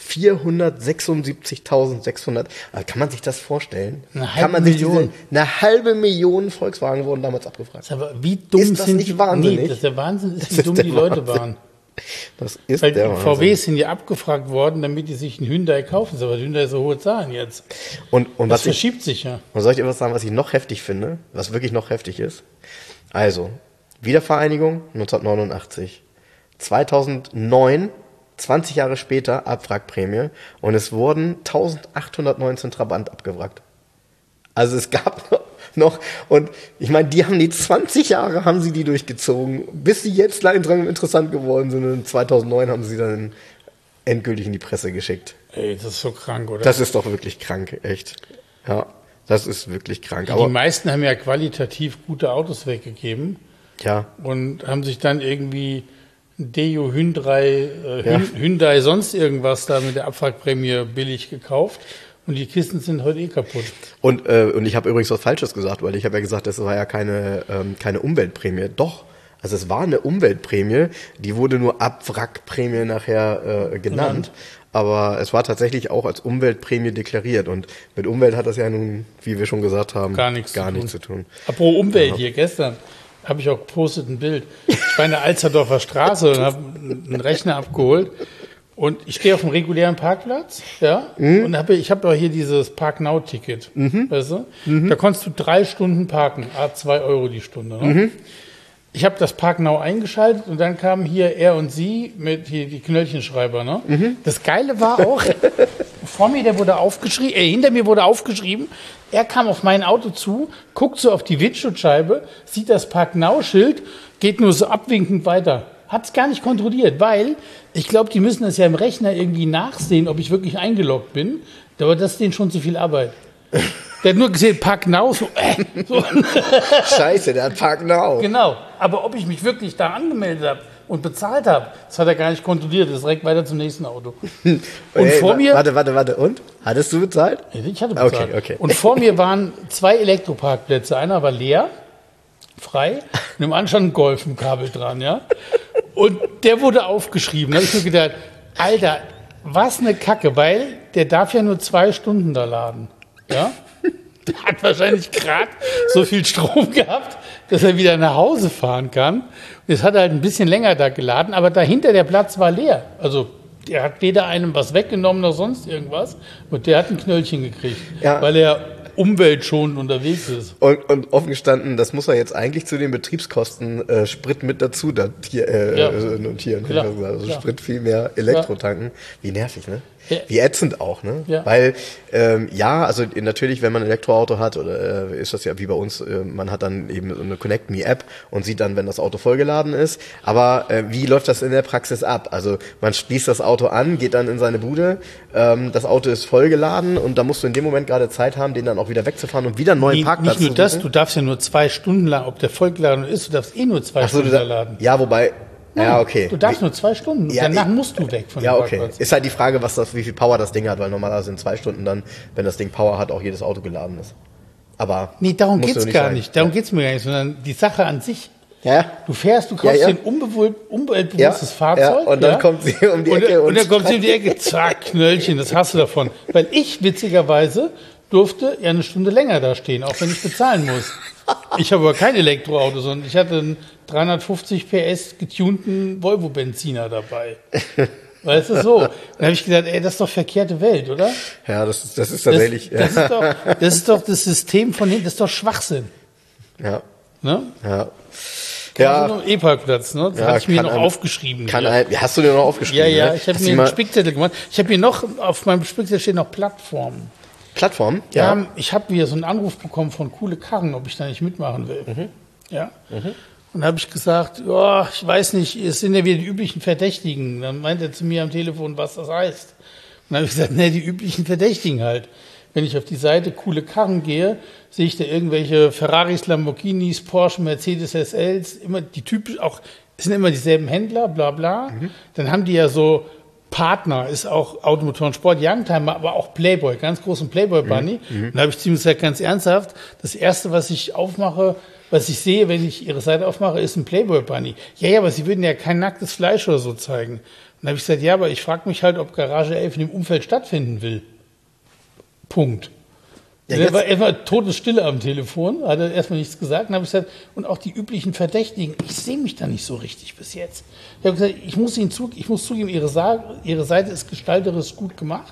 B: vierhundertsechsundsiebzigtausendsechshundert. Kann man sich das vorstellen?
C: Eine halbe
B: Kann man sich
C: Million.
B: Diese, eine halbe Million Volkswagen wurden damals abgefragt.
C: Aber wie dumm
B: ist das
C: sind
B: nicht wahnsinnig?
C: Nee, das der Wahnsinn ist,
B: Das
C: wie
B: ist
C: dumm
B: der
C: die Leute
B: Wahnsinn.
C: waren.
B: Das ist
C: Weil
B: der
C: die
B: Wahnsinn.
C: V Ws sind ja abgefragt worden, damit die sich einen Hyundai kaufen. Aber Hyundai so hohe Zahlen jetzt.
B: Und, und
C: Das
B: was ich,
C: verschiebt sich ja.
B: und soll ich dir was sagen, was ich noch heftig finde? Was wirklich noch heftig ist? Also, Wiedervereinigung neunzehnhundertneunundachtzig. zweitausendneun, zwanzig Jahre später, Abwrackprämie. Und es wurden eintausendachthundertneunzehn Trabant abgewrackt. Also es gab noch, und ich meine, die haben die zwanzig Jahre haben sie die durchgezogen, bis sie jetzt langsam interessant geworden sind. Und zweitausendneun haben sie dann endgültig in die Presse geschickt.
C: Ey, das ist so krank, oder?
B: Das ist doch wirklich krank, echt. Ja, das ist wirklich krank.
C: Die
B: Aber
C: meisten haben ja qualitativ gute Autos weggegeben
B: ja,
C: und haben sich dann irgendwie Deo, Hyundai, äh,
B: Ja.
C: Hyundai, sonst irgendwas da mit der Abwrackprämie billig gekauft. Und die Kisten sind heute eh kaputt.
B: und, äh, und ich habe übrigens was Falsches gesagt, weil ich habe ja gesagt, das war ja keine, ähm, keine Umweltprämie. Doch, also es war eine Umweltprämie, die wurde nur Abwrackprämie nachher äh, genannt. Aber es war tatsächlich auch als Umweltprämie deklariert. Und mit Umwelt hat das ja nun, wie wir schon gesagt haben,
C: Gar nichts
B: gar
C: zu
B: nichts zu tun.
C: Apropos Umwelt, hier gestern habe ich auch gepostet ein Bild. Ich war in der Alsterdorfer Straße und habe einen Rechner abgeholt. Und ich stehe auf einem regulären Parkplatz, ja,
B: Mhm.
C: und habe, ich habe doch hier dieses Park-Now-Ticket, weißt du?
B: Mhm.
C: Da konntest du drei Stunden parken, à zwei Euro die Stunde, ne?
B: Mhm.
C: Ich habe das Park Now eingeschaltet und dann kamen hier er und sie mit hier die Knöllchenschreiber, ne?
B: Mhm.
C: Das Geile war auch, vor mir, der wurde aufgeschrieben, äh, hinter mir wurde aufgeschrieben, er kam auf mein Auto zu, guckt so auf die Windschutzscheibe, sieht das Park Now Schild, geht nur so abwinkend weiter. Hat's gar nicht kontrolliert, weil ich glaube, die müssen das ja im Rechner irgendwie nachsehen, ob ich wirklich eingeloggt bin. Aber das ist denen schon zu viel Arbeit. Der hat nur gesehen, Park Now, so, äh, so.
B: Scheiße, der hat Park Now.
C: Genau, aber ob ich mich wirklich da angemeldet habe und bezahlt habe, das hat er gar nicht kontrolliert. Das ist direkt weiter zum nächsten Auto. Und
B: Ey,
C: vor
B: wa-
C: mir,
B: Warte, warte, warte. Und? Hattest du bezahlt?
C: ich hatte bezahlt.
B: Okay, okay.
C: Und vor mir waren zwei Elektroparkplätze. Einer war leer, frei, und im anderen stand ein Golf im Kabel dran, ja. Und der wurde aufgeschrieben. Da habe ich mir gedacht, Alter, was eine Kacke, weil der darf ja nur zwei Stunden da laden, ja. Der hat wahrscheinlich gerade so viel Strom gehabt, dass er wieder nach Hause fahren kann. Und jetzt hat er halt ein bisschen länger da geladen, aber dahinter der Platz war leer. Also der hat weder einem was weggenommen noch sonst irgendwas. Und der hat ein Knöllchen gekriegt,
B: Ja.
C: weil er umweltschonend unterwegs ist.
B: Und, und offen gestanden, das muss er jetzt eigentlich zu den Betriebskosten äh, Sprit mit dazu datier, äh,
C: Ja.
B: äh, notieren.
C: Klar,
B: Also
C: klar.
B: Sprit viel mehr Elektro tanken. Wie nervig, ne?
C: Ja.
B: Wie ätzend auch, ne?
C: Ja.
B: Weil, ähm, ja, also natürlich, wenn man ein Elektroauto hat, oder äh, ist das ja wie bei uns, äh, man hat dann eben so eine Connect Me App und sieht dann, wenn das Auto vollgeladen ist. Aber äh, wie läuft das in der Praxis ab? Also man schließt das Auto an, geht dann in seine Bude, ähm, das Auto ist vollgeladen und da musst du in dem Moment gerade Zeit haben, den dann auch wieder wegzufahren und wieder einen neuen
C: Nee,
B: Parkplatz
C: nicht nur
B: zu
C: das,
B: suchen.
C: du darfst ja nur zwei Stunden lang, ob der vollgeladen ist, du darfst eh nur zwei
B: Ach so,
C: Stunden
B: du da,
C: laden.
B: ja, wobei, ja, okay.
C: Du darfst nur zwei Stunden,
B: Ja,
C: danach
B: ich-
C: musst du weg von
B: Ja,
C: dem
B: okay.
C: Parkplatz.
B: Ist halt die Frage, was das, wie viel Power das Ding hat, weil normalerweise sind zwei Stunden dann, wenn das Ding Power hat, auch jedes Auto geladen ist. Aber.
C: Nee, darum
B: muss
C: geht's
B: so
C: gar
B: sein.
C: nicht. Darum
B: Ja.
C: geht's mir gar nicht, sondern die Sache an sich.
B: Ja.
C: Du fährst, du kaufst
B: Ja, ja.
C: dir ein unbewusst, umweltbewusstes
B: Ja,
C: Fahrzeug.
B: ja, und dann
C: ja?
B: kommt sie um die
C: und,
B: Ecke
C: und,
B: und
C: dann kommt sie um die Ecke, zack, Knöllchen, das hast du davon. Weil ich witzigerweise durfte ja eine Stunde länger da stehen, auch wenn ich bezahlen muss. Ich habe aber kein Elektroauto, sondern ich hatte einen dreihundertfünfzig P S getunten Volvo-Benziner dabei. Weißt du, so. Dann habe ich gedacht, ey, das ist doch verkehrte Welt, oder?
B: Ja, das ist, das ist
C: Das,
B: tatsächlich.
C: das, ist doch, das ist doch das System von hinten, das ist doch Schwachsinn.
B: ja.
C: Ne?
B: Ja.
C: Ja.
B: Ja.
C: E-Parkplatz, ne? Das
B: Ja,
C: hatte ich mir
B: kann
C: noch
B: ein-
C: aufgeschrieben.
B: Kann
C: hier.
B: ein, ja, hast du dir noch aufgeschrieben?
C: Ja, ja,
B: ne?
C: ich habe
B: Hast
C: mir
B: du
C: einen
B: mal
C: Spickzettel gemacht. Ich habe hier noch, auf meinem Spickzettel steht noch Plattformen.
B: Plattform?
C: Ja. Ähm, ich habe wieder so einen Anruf bekommen von Coole Karren, ob ich da nicht mitmachen will.
B: Mhm.
C: Ja. Und habe ich gesagt, ja, ich weiß nicht, es sind ja wieder die üblichen Verdächtigen. Dann meint er zu mir am Telefon, was das heißt. Und dann habe ich gesagt, ne, die üblichen Verdächtigen halt. Wenn ich auf die Seite Coole Karren gehe, sehe ich da irgendwelche Ferraris, Lamborghinis, Porsche, Mercedes S Ls, immer die typisch, auch, es sind immer dieselben Händler, bla bla.
B: Mhm.
C: Dann haben die ja so Partner, ist auch Automotor und Sport, Youngtimer, aber auch Playboy, ganz großen Playboy-Bunny.
B: Mhm.
C: Und da habe ich ziemlich gesagt, ganz ernsthaft, das Erste, was ich aufmache, was ich sehe, wenn ich ihre Seite aufmache, ist ein Playboy-Bunny. Ja, ja, aber sie würden ja kein nacktes Fleisch oder so zeigen. Und dann habe ich gesagt, ja, aber ich frage mich halt, ob Garage elf in dem Umfeld stattfinden will. Punkt.
B: Ja,
C: Er
B: jetzt-
C: war erstmal Todesstille am Telefon, hat er erstmal nichts gesagt. Dann habe ich gesagt, und auch die üblichen Verdächtigen, ich sehe mich da nicht so richtig bis jetzt. Ich habe gesagt, ich muss, Ihnen zu, ich muss zugeben, Ihre, Sa Ihre Seite ist gestalterisch gut gemacht.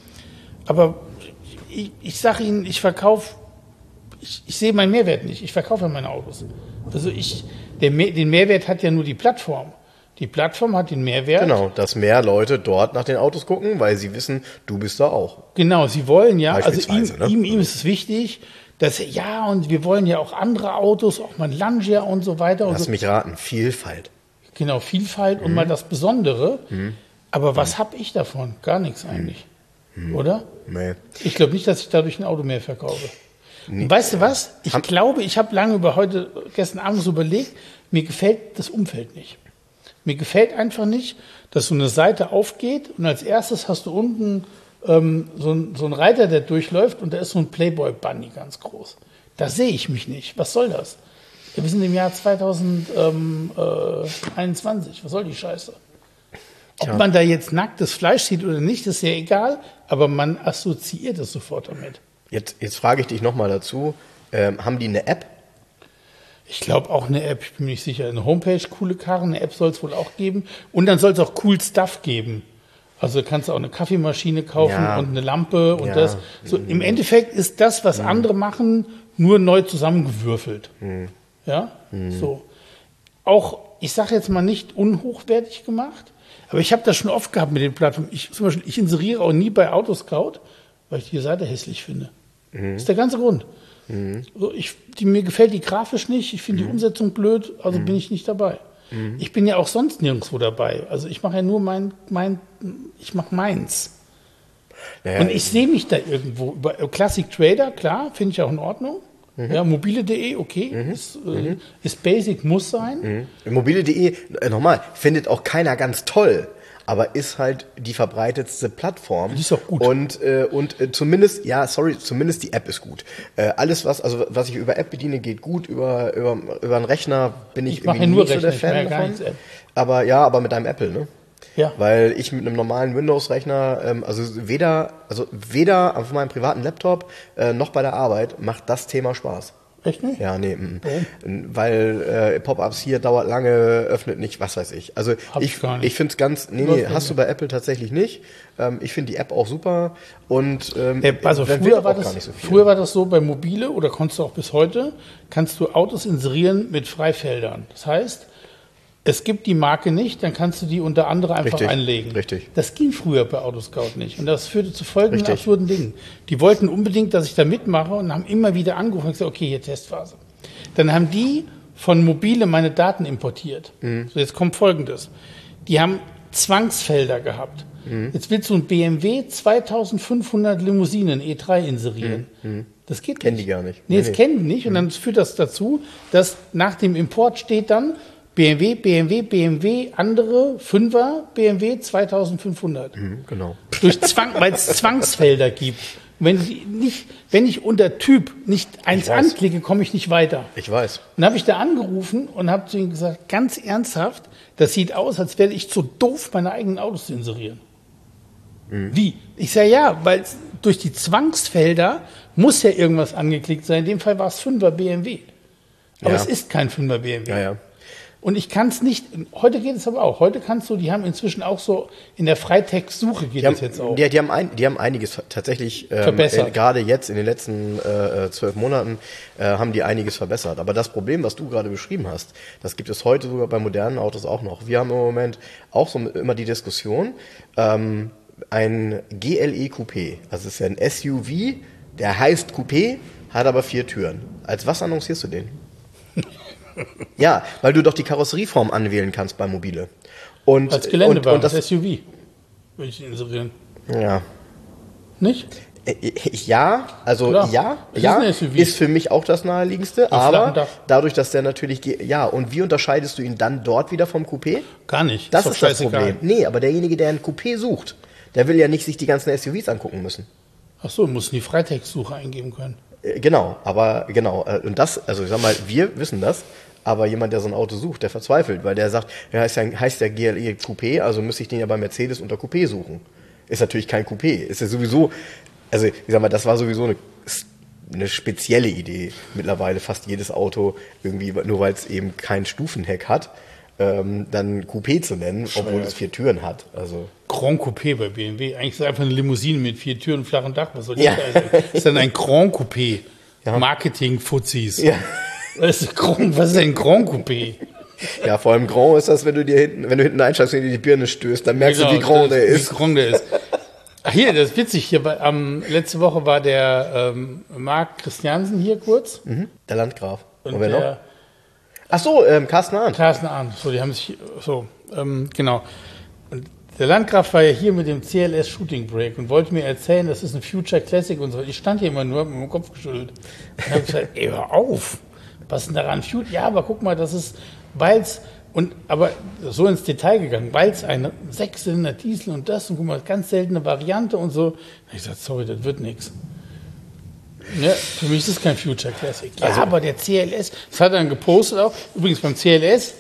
C: Aber ich, ich sage Ihnen, ich verkaufe, ich, ich sehe meinen Mehrwert nicht. Ich verkaufe ja meine Autos. Also ich, der, Mehr- den Mehrwert hat ja nur die Plattform. Die Plattform hat den Mehrwert.
B: Genau, dass mehr Leute dort nach den Autos gucken, weil sie wissen, du bist da auch.
C: Genau, sie wollen ja, also ihm,
B: Beispielsweise, ne?
C: ihm, ihm ist es wichtig, dass er, ja, und wir wollen ja auch andere Autos, auch mal ein Lancia und so weiter. Und
B: Lass
C: so.
B: mich raten, Vielfalt.
C: Genau, Vielfalt und mal das Besondere. Aber was habe ich davon? Gar nichts eigentlich. Oder?
B: Nee.
C: Ich glaube nicht, dass ich dadurch ein Auto mehr verkaufe. Und weißt du was? Ich
B: Ham-
C: glaube, ich habe lange über heute, gestern Abend so überlegt, mir gefällt das Umfeld nicht. Mir gefällt einfach nicht, dass so eine Seite aufgeht und als erstes hast du unten ähm, so, ein, so einen Reiter, der durchläuft und da ist so ein Playboy-Bunny ganz groß. Da sehe ich mich nicht. Was soll das? Wir sind im Jahr zweitausendeinundzwanzig. Was soll die Scheiße? Ob
B: Tja.
C: man da jetzt nacktes Fleisch sieht oder nicht, ist ja egal, aber man assoziiert es sofort damit.
B: Jetzt, jetzt frage ich dich nochmal dazu, ähm, haben die eine App?
C: Ich glaube auch eine App, ich bin mir nicht sicher. Eine Homepage, coole Karren, eine App soll es wohl auch geben. Und dann soll es auch cool Stuff geben. Also kannst du auch eine Kaffeemaschine kaufen
B: Ja.
C: und eine Lampe und
B: Ja.
C: das. So, im Endeffekt ist das, was andere machen, nur neu zusammengewürfelt. Ja, so. Auch, ich sage jetzt mal nicht unhochwertig gemacht, aber ich habe das schon oft gehabt mit den Plattformen. Ich, zum Beispiel, ich inseriere auch nie bei Autoscout, weil ich die Seite hässlich finde. Das ist der ganze Grund. So, ich, die, mir gefällt die grafisch nicht, ich finde die Umsetzung blöd, also bin ich nicht dabei. Ich bin ja auch sonst nirgendwo dabei. Also ich mache ja nur mein, mein ich mache meins.
B: Naja,
C: Und ich sehe mich da irgendwo. Über Classic Trader, klar, finde ich auch in Ordnung. Ja, mobile punkt de, okay, ist, äh, ist basic, muss sein.
B: Mobile punkt de, äh, nochmal, findet auch keiner ganz toll, aber ist halt die verbreitetste Plattform.
C: Die ist auch gut.
B: Und, äh, und äh, zumindest, ja, sorry, zumindest die App ist gut. Äh, alles, was, also was ich über App bediene, geht gut. Über, über, über einen Rechner bin ich,
C: Ich mache
B: irgendwie
C: ja nur
B: nicht so der
C: Rechner, ich mache
B: Fan
C: ja gar
B: davon.
C: nichts App.
B: Aber ja, aber mit deinem Apple, ne?
C: Ja.
B: Weil ich mit einem normalen Windows-Rechner, ähm, also weder, also weder auf meinem privaten Laptop äh, noch bei der Arbeit macht das Thema Spaß.
C: Echt nicht?
B: Ja, nee. m- Weil äh, Pop-ups hier dauert lange, öffnet nicht, was weiß ich. Also
C: Hab
B: ich,
C: ich gar nicht.
B: ich finde es ganz, nee,
C: Läuft
B: nee,
C: bei
B: hast du
C: mir.
B: bei Apple tatsächlich nicht. Ähm, ich finde die App auch super und ähm,
C: Äh, Also
B: dann
C: früher
B: wird
C: war,
B: auch
C: das,
B: gar nicht so viel.
C: früher war das so bei Mobile oder konntest du auch bis heute, kannst du Autos inserieren mit Freifeldern. Das heißt, es gibt die Marke nicht, dann kannst du die unter andere einfach
B: Richtig,
C: einlegen.
B: richtig.
C: Das ging früher bei Autoscout nicht. Und das führte zu folgenden
B: Richtig.
C: absurden Dingen. Die wollten unbedingt, dass ich da mitmache und haben immer wieder angerufen und gesagt, okay, hier Testphase. Dann haben die von Mobile meine Daten importiert.
B: Mhm.
C: So, jetzt kommt Folgendes. Die haben Zwangsfelder gehabt.
B: Mhm.
C: Jetzt willst du ein B M W zweitausendfünfhundert Limousinen E drei inserieren. Das geht
B: Mhm. Kennen
C: nicht.
B: die gar nicht.
C: Nee,
B: Nee,
C: das
B: nee.
C: kennen die nicht. Und dann führt das dazu, dass nach dem Import steht dann B M W, B M W, B M W, andere, Fünfer, B M W zweitausendfünfhundert.
B: Mhm, genau.
C: Durch Zwang, weil es Zwangsfelder gibt. Wenn, die nicht, wenn ich unter Typ nicht eins
B: weiß.
C: anklicke, komme ich nicht weiter.
B: Ich weiß.
C: Und dann habe ich da angerufen und habe zu ihm gesagt, ganz ernsthaft, das sieht aus, als wäre ich zu doof, meine eigenen Autos zu inserieren. Wie? Ich sage ja, weil durch die Zwangsfelder muss ja irgendwas angeklickt sein. In dem Fall war es Fünfer B M W. Aber
B: Ja.
C: es ist kein Fünfer B M W.
B: Ja, ja.
C: Und ich kann es nicht, heute geht es aber auch. Heute kannst du, die haben inzwischen auch so, in der Freitext-Suche geht
B: Die haben,
C: es jetzt auch.
B: die, die, haben ein, die haben einiges tatsächlich, ähm,
C: Verbessert.
B: äh, gerade jetzt in den letzten äh, zwölf Monaten, äh, haben die einiges verbessert. Aber das Problem, was du gerade beschrieben hast, das gibt es heute sogar bei modernen Autos auch noch. Wir haben im Moment auch so immer die Diskussion, ähm, ein G L E Coupé, also es ist ja ein S U V, der heißt Coupé, hat aber vier Türen. Als was annoncierst du den? Ja, weil du doch die Karosserieform anwählen kannst bei Mobile. Und,
C: Als Geländewagen,
B: und, und
C: das
B: das,
C: S U V. Würde ich inserieren.
B: ja.
C: Nicht?
B: Äh, Ja, also
C: Klar.
B: ja,
C: Es ist
B: ja,
C: ein S U V.
B: ist für mich auch das naheliegendste,
C: flachen
B: aber
C: Dach.
B: dadurch, dass der natürlich, ge- ja, und wie unterscheidest du ihn dann dort wieder vom Coupé?
C: Gar nicht.
B: Das
C: doch
B: ist das
C: scheißegal.
B: Problem. Nee, aber derjenige, der ein Coupé sucht, der will ja nicht sich die ganzen S U Vs angucken müssen.
C: Ach so, muss in die Freitextsuche eingeben können.
B: Äh, Genau, aber genau, äh, und das, also ich sag mal, wir wissen das, aber jemand, der so ein Auto sucht, der verzweifelt, weil der sagt, ja, heißt ja, heißt ja G L E Coupé, also müsste ich den ja bei Mercedes unter Coupé suchen. Ist natürlich kein Coupé, ist ja sowieso, also ich sag mal, das war sowieso eine, eine spezielle Idee, mittlerweile fast jedes Auto irgendwie, nur weil es eben kein Stufenheck hat, ähm, dann Coupé zu nennen, obwohl es vier Türen hat, also.
C: Grand Coupé bei B M W. Eigentlich ist es einfach eine Limousine mit vier Türen und flachem Dach. Was soll das
B: Ja.
C: sein? Das ist dann ein Grand Coupé.
B: Ja.
C: Marketing-Fuzis.
B: Ja.
C: Was ist, Grand, was ist ein Grand Coupé?
B: Ja, vor allem Grand ist das, wenn du dir hinten, wenn du hinten einsteigst und dir die Birne stößt, dann merkst du, wie Grand der
C: das-
B: ist.
C: Wie Grand der ist. Ach hier, das ist witzig. Hier bei, am, letzte Woche war der ähm, Marc Christiansen hier kurz.
B: Mhm. Der Landgraf.
C: Und
B: Und wer
C: der
B: noch? Ach so, ähm, Carsten Arndt.
C: Carsten Arndt. So, die haben sich, so, ähm, genau. Und der Landgraf war ja hier mit dem C L S Shooting Break und wollte mir erzählen, das ist ein Future Classic und so. Ich stand hier immer nur, hab mit dem Kopf geschüttelt. Und habe gesagt, ey, hör auf. Was ist denn daran? Future? Ja, aber guck mal, das ist, weil's, und, aber so ins Detail gegangen, weil es ein Sechszylinder Diesel und das und guck mal, ganz seltene Variante und so. Ich gesagt, sorry, das wird nichts. Ja, für mich ist es kein Future Classic. Ja,
B: Also-
C: aber der C L S, das hat er dann gepostet auch. Übrigens beim C L S,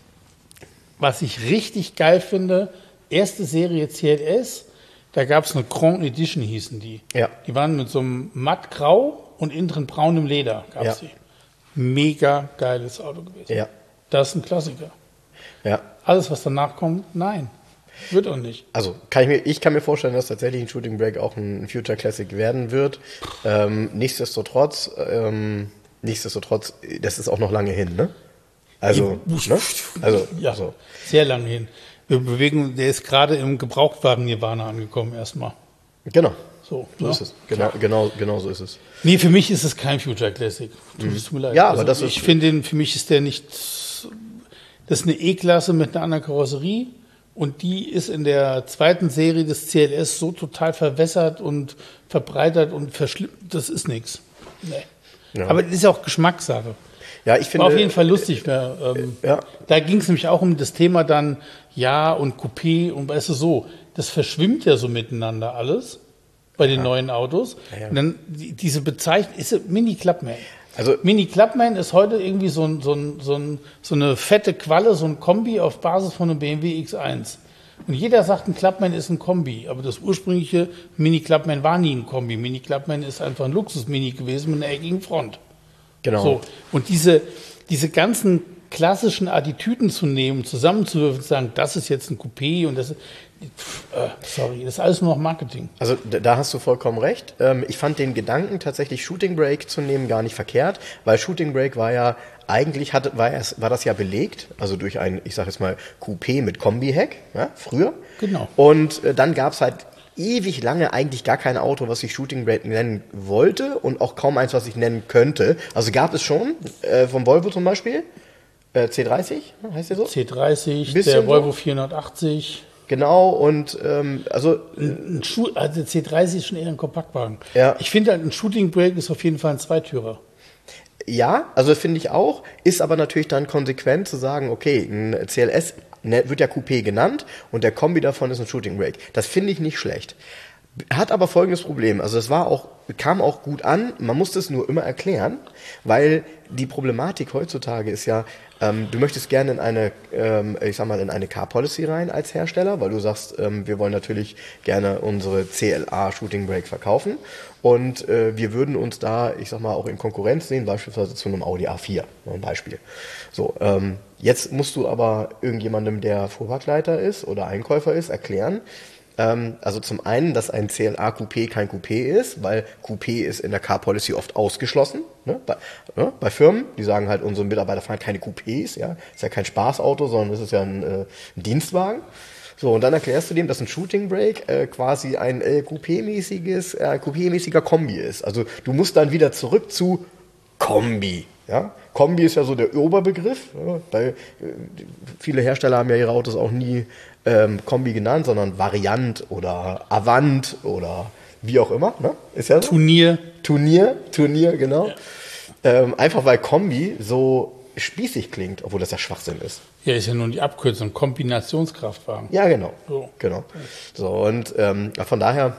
C: was ich richtig geil finde, erste Serie C L S, da gab es eine Grand Edition, hießen die.
B: Ja.
C: Die waren mit so einem mattgrau und innen drin braunem Leder, gab es
B: Ja.
C: die. Mega geiles Auto gewesen.
B: Ja.
C: Das ist ein Klassiker.
B: Ja.
C: Alles, was danach kommt, nein. Wird auch nicht.
B: Also kann ich mir, ich kann mir vorstellen, dass tatsächlich ein Shooting Break auch ein Future Classic werden wird. Ähm, nichtsdestotrotz, ähm, nichtsdestotrotz, das ist auch noch lange hin, ne? Also, ne? Also,
C: Ja,
B: so.
C: sehr lange hin. Wir bewegen, der ist gerade im Gebrauchtwagen-Nirvana angekommen erstmal.
B: Genau.
C: So,
B: So
C: ne?
B: ist es. Genau, genau, genau so ist es.
C: Nee, für mich ist es kein Future Classic. Tut es mir leid.
B: Ja, aber das ist-
C: ich finde, den- für mich ist der nicht. Das ist eine E-Klasse mit einer anderen Karosserie und die ist in der zweiten Serie des C L S so total verwässert und verbreitert und verschlimmt. Das ist nichts. Nee.
B: Ja.
C: Aber das ist ja auch Geschmackssache.
B: Ja, ich finde.
C: War auf jeden Fall lustig. Da, ähm,
B: Ja.
C: da ging es nämlich auch um das Thema dann Ja und Coupé und weißt du so, das verschwimmt ja so miteinander alles bei den neuen Autos.
B: Ja, ja.
C: Und dann die, diese Bezeichnung ist ein Mini Clubman.
B: Also-
C: Mini Clubman ist heute irgendwie so, ein, so, ein, so, ein, so eine fette Qualle, so ein Kombi auf Basis von einem B M W X eins. Und jeder sagt, ein Clubman ist ein Kombi, aber das ursprüngliche Mini Clubman war nie ein Kombi. Mini Clubman ist einfach ein Luxus-Mini gewesen mit einer eckigen Front.
B: Genau.
C: So. Und diese, diese ganzen klassischen Attitüden zu nehmen, zusammenzuwürfen, zu sagen, das ist jetzt ein Coupé und das ist, pff, äh, sorry, das ist alles nur noch Marketing.
B: Also da, da hast du vollkommen recht. Ähm, ich fand den Gedanken, tatsächlich Shooting Brake zu nehmen, gar nicht verkehrt, weil Shooting Brake war ja, eigentlich hatte, war, es, war das ja belegt, also durch ein, ich sag jetzt mal, Coupé mit Kombi-Heck, ja, früher.
C: Genau.
B: Und äh, dann gab's halt ewig lange eigentlich gar kein Auto, was ich Shooting Brake nennen wollte und auch kaum eins, was ich nennen könnte. Also gab es schon, äh, vom Volvo zum Beispiel, äh, C dreißig, heißt der so?
C: C dreißig,
B: Bisschen
C: der Volvo
B: so.
C: vierhundertachtzig.
B: Genau, und ähm, also
C: Ein Schu- also C dreißig ist schon eher ein Kompaktwagen.
B: Ja.
C: Ich finde halt, ein Shooting Brake ist auf jeden Fall ein Zweitürer.
B: ja, also finde ich auch, ist aber natürlich dann konsequent zu sagen, okay, ein C L S ne, wird ja Coupé genannt und der Kombi davon ist ein Shooting Brake. Das finde ich nicht schlecht. Hat aber folgendes Problem, also es war auch, kam auch gut an, man musste es nur immer erklären, weil die Problematik heutzutage ist ja, ähm, du möchtest gerne in eine, ähm, ich sag mal, in eine Car-Policy rein als Hersteller, weil du sagst, ähm, wir wollen natürlich gerne unsere C L A Shooting Brake verkaufen und äh, wir würden uns da, ich sag mal, auch in Konkurrenz sehen, beispielsweise zu einem Audi A vier, ein Beispiel. So, ähm, jetzt musst du aber irgendjemandem, der Fuhrparkleiter ist oder Einkäufer ist, erklären, also zum einen, dass ein C L A Coupé kein Coupé ist, weil Coupé ist in der Car Policy oft ausgeschlossen. Ne? Bei, ne? Bei Firmen, die sagen halt, unsere Mitarbeiter fahren keine Coupés, ja, ist ja kein Spaßauto, sondern es ist ja ein, äh, ein Dienstwagen. So, und dann erklärst du dem, dass ein Shooting Brake äh, quasi ein äh, Coupé-mäßiges, äh, Coupé-mäßiger Kombi ist. Also du musst dann wieder zurück zu Kombi. Ja? Kombi ist ja so der Oberbegriff. Ja? Weil, äh, viele Hersteller haben ja ihre Autos auch nie ähm, Kombi genannt, sondern Variant oder Avant oder wie auch immer. Ne? Ist ja so.
C: Turnier.
B: Turnier, Turnier, genau. Ja. Ähm, einfach weil Kombi so spießig klingt, obwohl das ja Schwachsinn ist.
C: Ja, ist ja nur die Abkürzung, Kombinationskraftwagen.
B: Ja, genau.
C: So.
B: Genau. So, und ähm, von daher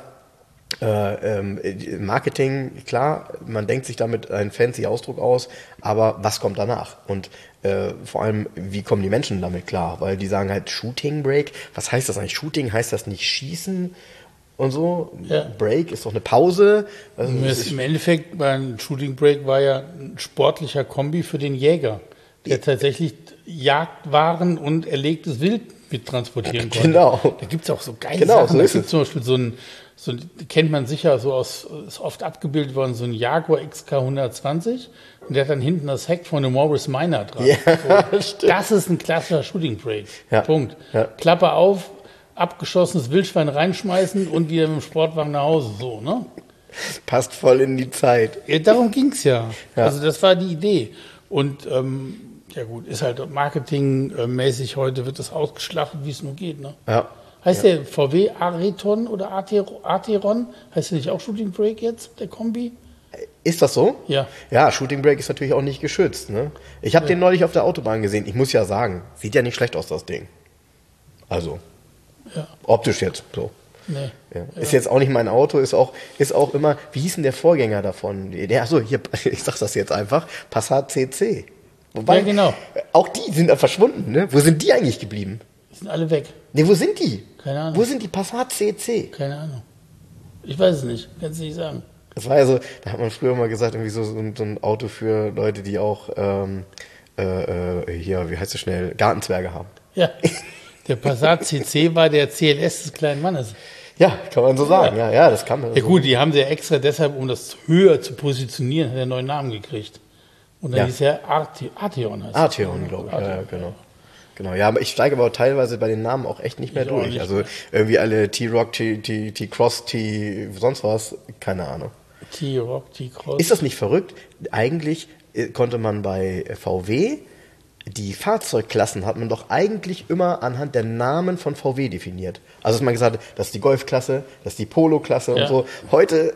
B: Äh, ähm, Marketing, klar, man denkt sich damit einen fancy Ausdruck aus, aber was kommt danach? Und äh, vor allem, wie kommen die Menschen damit klar? Weil die sagen halt Shooting Brake, was heißt das eigentlich? Shooting heißt das nicht schießen und so?
C: Ja.
B: Break ist doch eine Pause. Also,
C: das ist Im Endeffekt, ein Shooting Brake war ja ein sportlicher Kombi für den Jäger, der tatsächlich Jagdwaren und erlegtes Wild mit transportieren konnte.
B: Genau.
C: Da gibt es auch so geile
B: genau,
C: Sachen.
B: So
C: Da
B: ist
C: gibt
B: es.
C: zum Beispiel so ein, so ein, kennt man sicher, so aus, ist oft abgebildet worden, so ein Jaguar X K hundertzwanzig und der hat dann hinten das Heck von einem Morris Minor dran.
B: Ja,
C: so,
B: stimmt.
C: das ist ein klassischer Shooting Brake.
B: Ja.
C: Punkt.
B: Ja.
C: Klappe auf, abgeschossenes Wildschwein reinschmeißen und wieder mit dem Sportwagen nach Hause. So, ne?
B: Passt voll in die Zeit.
C: Ja, darum ging's ja.
B: Ja.
C: Also das war die Idee. Und ähm, ja gut, ist halt marketingmäßig heute wird das ausgeschlachtet, wie es nur geht. Ne?
B: Ja.
C: Heißt
B: ja.
C: der V W Areton oder Ateron? Heißt der nicht auch Shooting Brake jetzt, der Kombi?
B: Ist das so?
C: Ja.
B: Ja, Shooting Brake ist natürlich auch nicht geschützt. Ne? Ich habe
C: Ja.
B: den neulich auf der Autobahn gesehen. Ich muss ja sagen, sieht ja nicht schlecht aus, das Ding. Also,
C: Ja.
B: optisch jetzt so.
C: Nee.
B: Ja. Ist jetzt auch nicht mein Auto, ist auch, ist auch immer, wie hieß denn der Vorgänger davon? Der, achso, hier, ich sag das jetzt einfach, Passat C C. Wobei,
C: Ja, genau.
B: auch die sind verschwunden, ne? Wo sind die eigentlich geblieben?
C: Die sind alle weg.
B: Ne, wo sind die?
C: Keine Ahnung.
B: Wo sind die Passat C C?
C: Keine Ahnung. Ich weiß es nicht. Kannst du nicht sagen.
B: Das war ja so, da hat man früher mal gesagt, irgendwie so, so, ein, so ein Auto für Leute, die auch, ähm, äh, äh, hier, wie heißt es schnell, Gartenzwerge haben.
C: Ja. Der Passat C C war der C L S des kleinen Mannes.
B: Ja, kann man so sagen. Ja, ja, das kann man.
C: Ja
B: so.
C: gut, die haben sie ja extra deshalb, um das höher zu positionieren, hat er einen neuen Namen gekriegt. Und dann
B: Ja.
C: hieß er Arte- Arteon. Heißt
B: Arteon,
C: es.
B: glaube ich. Ja, ja,
C: Arteon.
B: genau. Genau, ja, aber ich steige aber auch teilweise bei den Namen auch echt nicht mehr
C: Ich auch
B: durch.
C: nicht
B: also
C: mehr.
B: irgendwie alle T-Rock, T- T- T-Cross, T, sonst was, keine Ahnung.
C: T-Rock, T-Cross.
B: Ist das nicht verrückt? Eigentlich äh, konnte man bei äh, V W die Fahrzeugklassen hat man doch eigentlich immer anhand der Namen von V W definiert. Also dass man gesagt hat, das ist die Golfklasse, das ist die Polo-Klasse
C: Ja.
B: und so. Heute,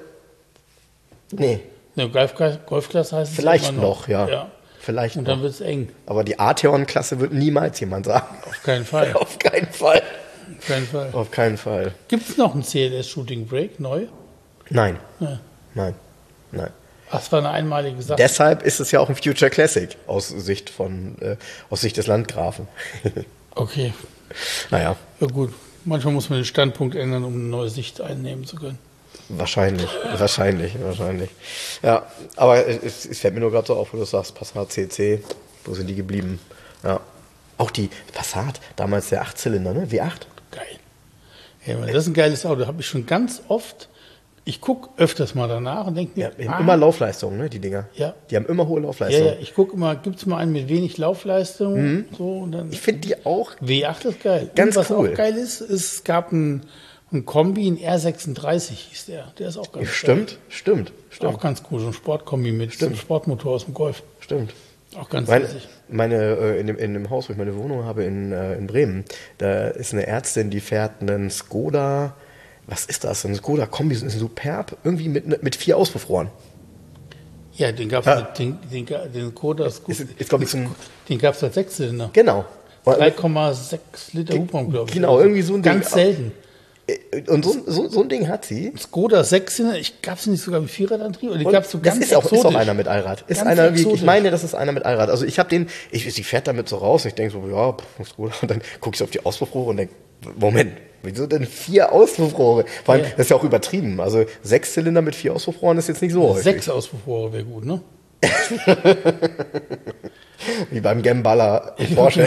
B: nee,
C: Ne, Golfklasse, Golfklasse heißt
B: vielleicht
C: es immer
B: noch, ja.
C: ja.
B: Vielleicht
C: Und
B: noch.
C: dann wird es eng.
B: Aber die Arteon-Klasse wird niemals jemand sagen.
C: Auf keinen Fall.
B: Auf keinen Fall.
C: Auf keinen Fall.
B: Auf keinen Fall.
C: Gibt es noch einen C L S Shooting Brake neu?
B: Nein,
C: Ja.
B: nein, nein.
C: Das war eine einmalige Sache.
B: Deshalb ist es ja auch ein Future Classic aus Sicht von, äh, aus Sicht des Landgrafen.
C: Okay.
B: Naja.
C: Ja gut. Manchmal muss man den Standpunkt ändern, um eine neue Sicht einnehmen zu können.
B: Wahrscheinlich, wahrscheinlich, wahrscheinlich. Ja, aber es, es fällt mir nur gerade so auf, wo du sagst, Passat C C, wo sind die geblieben? Ja. Auch die Passat, damals der Achtzylinder, ne? W acht.
C: Geil. Ja, das ist ein geiles Auto. Habe ich schon ganz oft. Ich gucke öfters mal danach und denke mir,
B: Ja,
C: ah,
B: immer Laufleistung, ne, die Dinger.
C: Ja.
B: Die haben immer hohe
C: ja,
B: Laufleistung.
C: ja, ich gucke immer, gibt es mal einen mit wenig Laufleistung?
B: Mhm.
C: So, und dann
B: Ich finde die auch
C: W acht ist geil.
B: Ganz
C: und was
B: cool.
C: auch geil ist, ist, es gab einen, einen Kombi, ein R sechsunddreißig hieß der. Der ist auch ganz
B: Stimmt,
C: geil.
B: stimmt, stimmt,
C: Auch ganz cool, so ein Sportkombi mit
B: Stimmt.
C: einem Sportmotor aus dem Golf.
B: stimmt.
C: Auch ganz
B: Meine,
C: witzig.
B: meine äh, in, dem, in dem Haus, wo ich meine Wohnung habe in, äh, in Bremen, da ist eine Ärztin, die fährt einen Skoda, was ist das? Ein Skoda Kombi, ist ein Superb, irgendwie mit, mit vier Auspuffrohren.
C: Ja, den gab es
B: Ja.
C: den, den, den Koda,
B: Ist, ist glaube ich, so ein,
C: den gab es als Sechszylinder.
B: genau.
C: drei Komma sechs Liter Hubraum, glaube ich.
B: Genau, irgendwie so ein Ding.
C: Ganz selten.
B: Und so, so, so ein Ding hat sie.
C: Skoda Sechszylinder, ich gab es nicht sogar mit Vierradantrieb, oder die
B: Und
C: gab es so
B: das
C: ganz
B: ist auch, ist auch
C: exotisch.
B: einer mit Allrad. Ist
C: Ganz
B: einer, wie, ich
C: exotisch.
B: meine, das ist einer mit Allrad. Also ich habe den, ich, sie fährt damit so raus und ich denke so, ja, pff, ist gut. Und dann gucke ich auf die Auspuffrohre und denke, Moment, wieso denn vier Auspuffrohre? Vor allem,
C: Ja.
B: das ist ja auch übertrieben. Also sechs Zylinder mit vier Auspuffrohren ist jetzt nicht so häufig.
C: Sechs Auspuffrohre wäre gut, ne?
B: Wie beim Gemballa Porsche.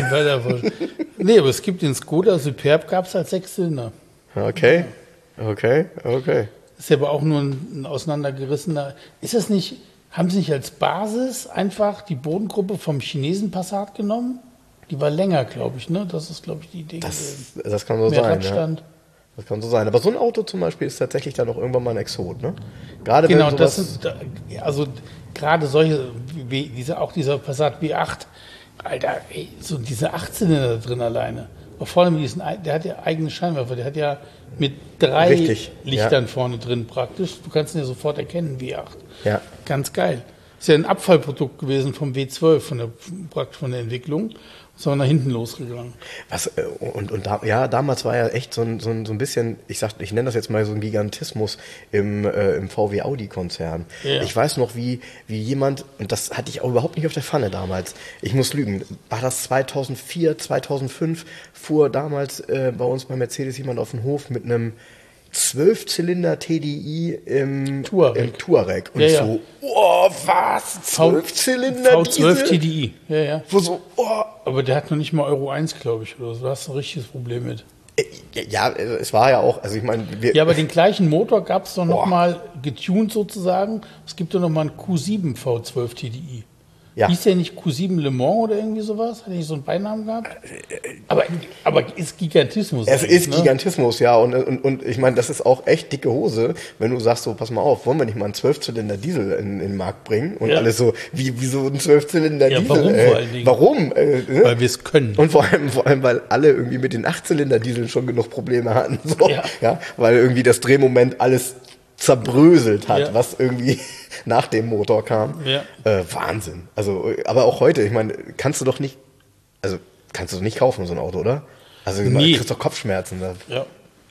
C: Nee, aber es gibt den Skoda Superb, gab es als Sechszylinder.
B: Okay, okay, okay.
C: Ist ja aber auch nur ein, ein auseinandergerissener. Ist das nicht, haben Sie nicht als Basis einfach die Bodengruppe vom Chinesen Passat genommen? Die war länger, glaube ich, ne? Das ist, glaube ich, die Idee gewesen.
B: Das, das kann so
C: Mehr
B: sein. Ja.
C: Radstand.
B: Das kann so sein. Aber so ein Auto zum Beispiel ist tatsächlich dann auch irgendwann mal ein Exot, ne? Gerade
C: Genau,
B: wenn
C: das
B: sowas,
C: sind, also gerade solche, wie diese, auch dieser Passat W acht, Alter, ey, so diese Achtzylinder da drin alleine. Aber vor allem diesen, der hat ja eigene Scheinwerfer, der hat ja mit drei
B: Richtig,
C: Lichtern
B: ja.
C: vorne drin praktisch. Du kannst ihn ja sofort erkennen, W acht.
B: Ja.
C: Ganz geil. Ist ja ein Abfallprodukt gewesen vom W zwölf, von der, praktisch von der Entwicklung. Ist aber nach hinten losgegangen.
B: Was, äh, und, und da, ja, damals war ja echt so ein, so ein, so ein bisschen, ich sag, ich nenne das jetzt mal so ein Gigantismus im, äh, im V W Audi-Konzern.
C: Ja.
B: Ich weiß noch, wie, wie jemand, und das hatte ich auch überhaupt nicht auf der Pfanne damals, ich muss lügen, war das zweitausendvier, zweitausendfünf, fuhr damals äh, bei uns bei Mercedes jemand auf den Hof mit einem Zwölfzylinder T D I im
C: Touareg.
B: Im Touareg. Und
C: Ja, ja.
B: so, oh, was? Zwölfzylinder
C: V zwölf
B: Diesel?
C: T D I. Ja, ja.
B: Wo so, oh,
C: Aber der hat noch nicht mal Euro eins, glaube ich, oder so. Da hast du ein richtiges Problem mit.
B: ja, es war ja auch, also ich meine, wir,
C: Ja, aber den gleichen Motor gab es doch noch
B: Boah.
C: mal getuned sozusagen. Es gibt doch noch mal einen Q sieben V zwölf T D I.
B: Ja.
C: Hieß der nicht Q sieben Le Mans oder irgendwie sowas? Hat er nicht so einen Beinamen gehabt? Aber, aber ist Gigantismus.
B: Es
C: eigentlich,
B: ist
C: ne?
B: Gigantismus, ja. Und, und, und ich meine, das ist auch echt dicke Hose, wenn du sagst, so, pass mal auf, wollen wir nicht mal einen Zwölfzylinder Diesel in, in den Markt bringen? Und
C: Ja.
B: alles so, wie, wie so ein Zwölfzylinder
C: Ja,
B: Diesel.
C: warum
B: äh,
C: vor allen Dingen?
B: Warum? Äh, ne?
C: Weil wir es können.
B: Und vor allem, vor allem, weil alle irgendwie mit den Achtzylinder Dieseln schon genug Probleme hatten. So,
C: Ja.
B: ja. Weil irgendwie das Drehmoment alles zerbröselt hat,
C: Ja.
B: was irgendwie nach dem Motor kam.
C: Ja.
B: Äh, Wahnsinn. Also, aber auch heute, ich meine, kannst du doch nicht, also kannst du doch nicht kaufen, so ein Auto, oder? Also du
C: Nee.
B: kriegst doch Kopfschmerzen. Da.
C: Ja.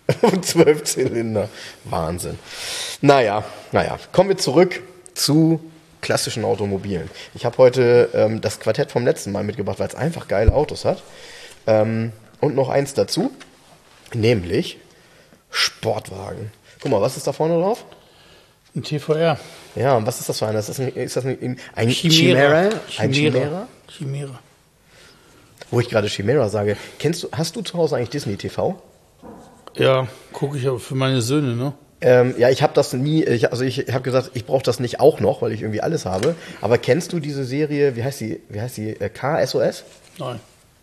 B: Zwölf Zylinder. Wahnsinn. Naja, naja. Kommen wir zurück zu klassischen Automobilen. Ich habe heute ähm, das Quartett vom letzten Mal mitgebracht, weil es einfach geile Autos hat. Ähm, und noch eins dazu, nämlich Sportwagen. Guck mal, was ist da vorne drauf?
C: Ein T V R.
B: Ja, und was ist das für einer? Ist das ein, ist das ein, ein
C: Chimera.
B: Ein Chimera?
C: Chimera.
B: Wo ich gerade Chimera sage. Kennst du, hast du zu Hause eigentlich Disney T V?
C: Ja, gucke ich aber für meine Söhne, ne?
B: Ähm, ja, ich habe das nie, ich, also ich habe gesagt, ich brauche das nicht auch noch, weil ich irgendwie alles habe. Aber kennst du diese Serie, wie heißt die, wie heißt die, äh, K S O S?
C: Nein.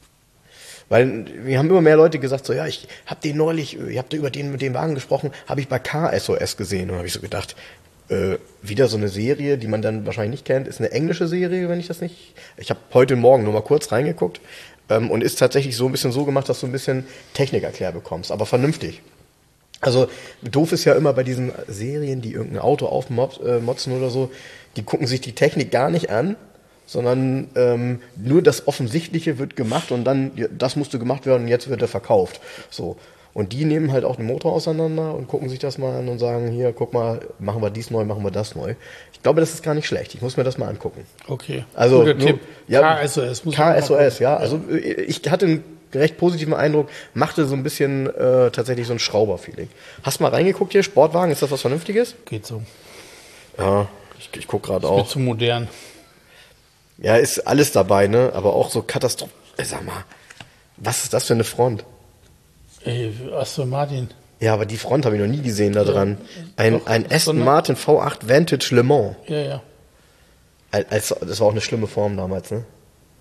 B: Weil wir haben immer mehr Leute gesagt, so ja, ich habe den neulich, ich habe über den mit dem Wagen gesprochen, habe ich bei K S O S gesehen. Und habe ich so gedacht, äh, wieder so eine Serie, die man dann wahrscheinlich nicht kennt, ist eine englische Serie, wenn ich das nicht. Ich habe heute Morgen nur mal kurz reingeguckt ähm, und ist tatsächlich so ein bisschen so gemacht, dass du ein bisschen Technik erklärt bekommst, aber vernünftig. Also doof ist ja immer bei diesen Serien, die irgendein Auto aufmotzen oder so, die gucken sich die Technik gar nicht an, sondern ähm, nur das Offensichtliche wird gemacht und dann, ja, das musste gemacht werden und jetzt wird er verkauft. So. Und die nehmen halt auch den Motor auseinander und gucken sich das mal an und sagen, hier, guck mal, machen wir dies neu, machen wir das neu. Ich glaube, das ist gar nicht schlecht. Ich muss mir das mal angucken.
C: Okay.
B: Also
C: Guter
B: nur,
C: Tipp.
B: ja,
C: K S O S. Muss
B: K S O S,
C: man mal
B: ja. Also ich hatte ein recht positiven Eindruck, machte so ein bisschen äh, tatsächlich so ein Schrauber-Feeling. Hast du mal reingeguckt hier, Sportwagen, ist das was Vernünftiges?
C: Geht so.
B: Ja, ich, ich guck gerade
C: Ist
B: auch.
C: mir zu modern.
B: Ja, ist alles dabei, ne? Aber auch so Katastrophe. Sag mal, was ist das für eine Front?
C: Ey, Aston Martin.
B: Ja, aber die Front habe ich noch nie gesehen da dran. Ein,
C: Doch,
B: ein
C: das ist so
B: Aston
C: eine-
B: Martin V acht Vantage Le Mans.
C: Ja, ja.
B: Als, das war auch eine schlimme Form damals, ne?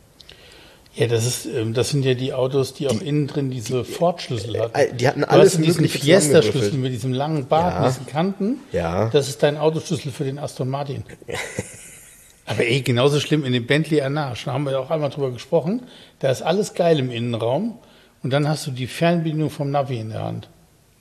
C: Ja, das ist, ähm, das sind ja die Autos, die auch innen drin diese Ford-Schlüssel hatten.
B: äh, die hatten
C: Du
B: alles
C: hast diesen
B: Mögliche
C: Fiesta-Schlüssel
B: zusammengewürfelt.
C: mit diesem langen Bart,
B: Ja.
C: mit diesen Kanten.
B: Ja.
C: Das ist dein Autoschlüssel für den Aston Martin. Aber ey, genauso schlimm in dem Bentley Arnage. Da haben wir ja auch einmal drüber gesprochen. Da ist alles geil im Innenraum. Und dann hast du die Fernbedienung vom Navi in der Hand.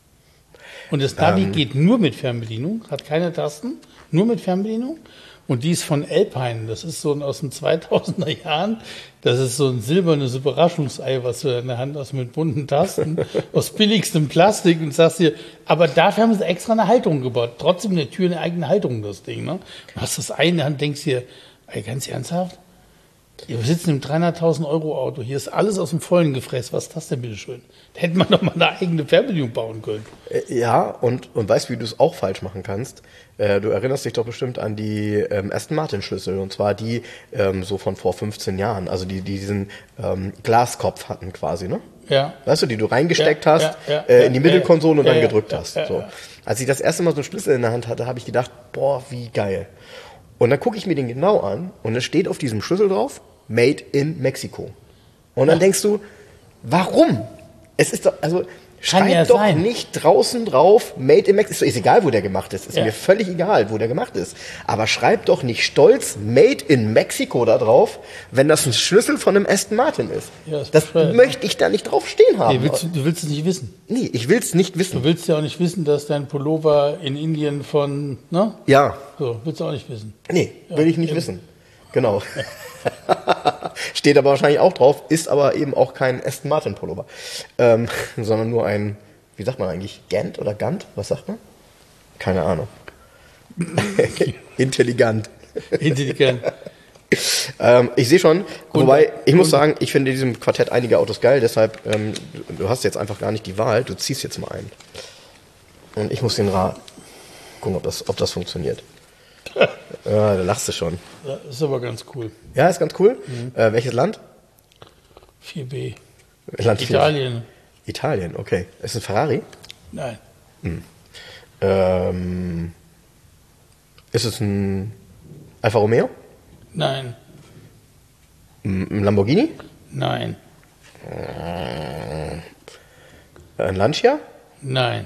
C: Und das Navi
B: Ähm.
C: geht nur mit Fernbedienung, hat keine Tasten, nur mit Fernbedienung. Und die ist von Alpine. Das ist so ein aus den zweitausender Jahren. Das ist so ein silbernes Überraschungsei, was du in der Hand hast mit bunten Tasten, aus billigstem Plastik und sagst dir, aber dafür haben sie extra eine Halterung gebaut. Trotzdem in der Tür eine eigene Halterung, das Ding. Ne? Du hast das eine in der Hand, denkst dir, ey, ganz ernsthaft? Wir sitzen im dreihunderttausend Euro Auto. Hier ist alles aus dem Vollen gefressen. Was ist das denn, bitteschön? Da hätte man doch mal eine eigene Fernbedienung bauen können.
B: Äh, Ja, und, und weißt, wie du es auch falsch machen kannst? Äh, du erinnerst dich doch bestimmt an die ähm, Aston Martin Schlüssel, und zwar die ähm, so von vor fünfzehn Jahren, also die, die diesen ähm, Glaskopf hatten quasi, ne?
C: Ja.
B: Weißt du, die du reingesteckt
C: Ja,
B: hast,
C: ja, ja,
B: äh,
C: ja,
B: in die Mittelkonsole und
C: ja,
B: dann
C: ja,
B: gedrückt
C: ja,
B: hast.
C: ja,
B: So.
C: ja.
B: Als ich das erste Mal so einen Schlüssel in der Hand hatte, habe ich gedacht, boah, wie geil. Und dann gucke ich mir den genau an und es steht auf diesem Schlüssel drauf, Made in Mexico. Und dann denkst du, warum? Es ist doch, also schreib
C: ja
B: doch
C: sein.
B: nicht draußen drauf, Made in Mexico. Ist egal, wo der gemacht ist. Ist
C: Ja.
B: mir völlig egal, wo der gemacht ist. Aber schreib doch nicht stolz Made in Mexico da drauf, wenn das ein Schlüssel von einem Aston Martin ist.
C: Ja, ist
B: das
C: bescheuert,
B: möchte ich da nicht drauf stehen haben.
C: Nee, willst du, du willst es nicht wissen.
B: Nee, ich will's nicht
C: Du
B: wissen.
C: willst ja auch nicht wissen, dass dein Pullover in Indien von, ne?
B: Ja,
C: So, willst du auch nicht wissen.
B: nee, will ich nicht
C: eben.
B: wissen. Genau. Steht aber wahrscheinlich auch drauf, ist aber eben auch kein Aston Martin Pullover, ähm, sondern nur ein, wie sagt man eigentlich, Gant oder Gant? Was sagt man? Keine Ahnung. Intelligent.
C: Intelligent.
B: Ähm, ich sehe schon,
C: Und-
B: wobei, ich muss
C: und-
B: sagen, ich finde in diesem Quartett einige Autos geil, deshalb, ähm, du, du hast jetzt einfach gar nicht die Wahl, du ziehst jetzt mal ein. Und ich muss den raten. Gucken, ob das, ob das funktioniert. Ja, da lachst du schon.
C: Ja, ist aber ganz cool.
B: Ja, ist ganz cool. Äh, welches Land?
C: vier B.
B: Land vier.
C: Italien.
B: Italien, okay. Ist ein Ferrari?
C: Nein.
B: Ähm, ist es ein Alfa Romeo?
C: Nein.
B: Ein Lamborghini?
C: Nein.
B: Ein Lancia?
C: Nein.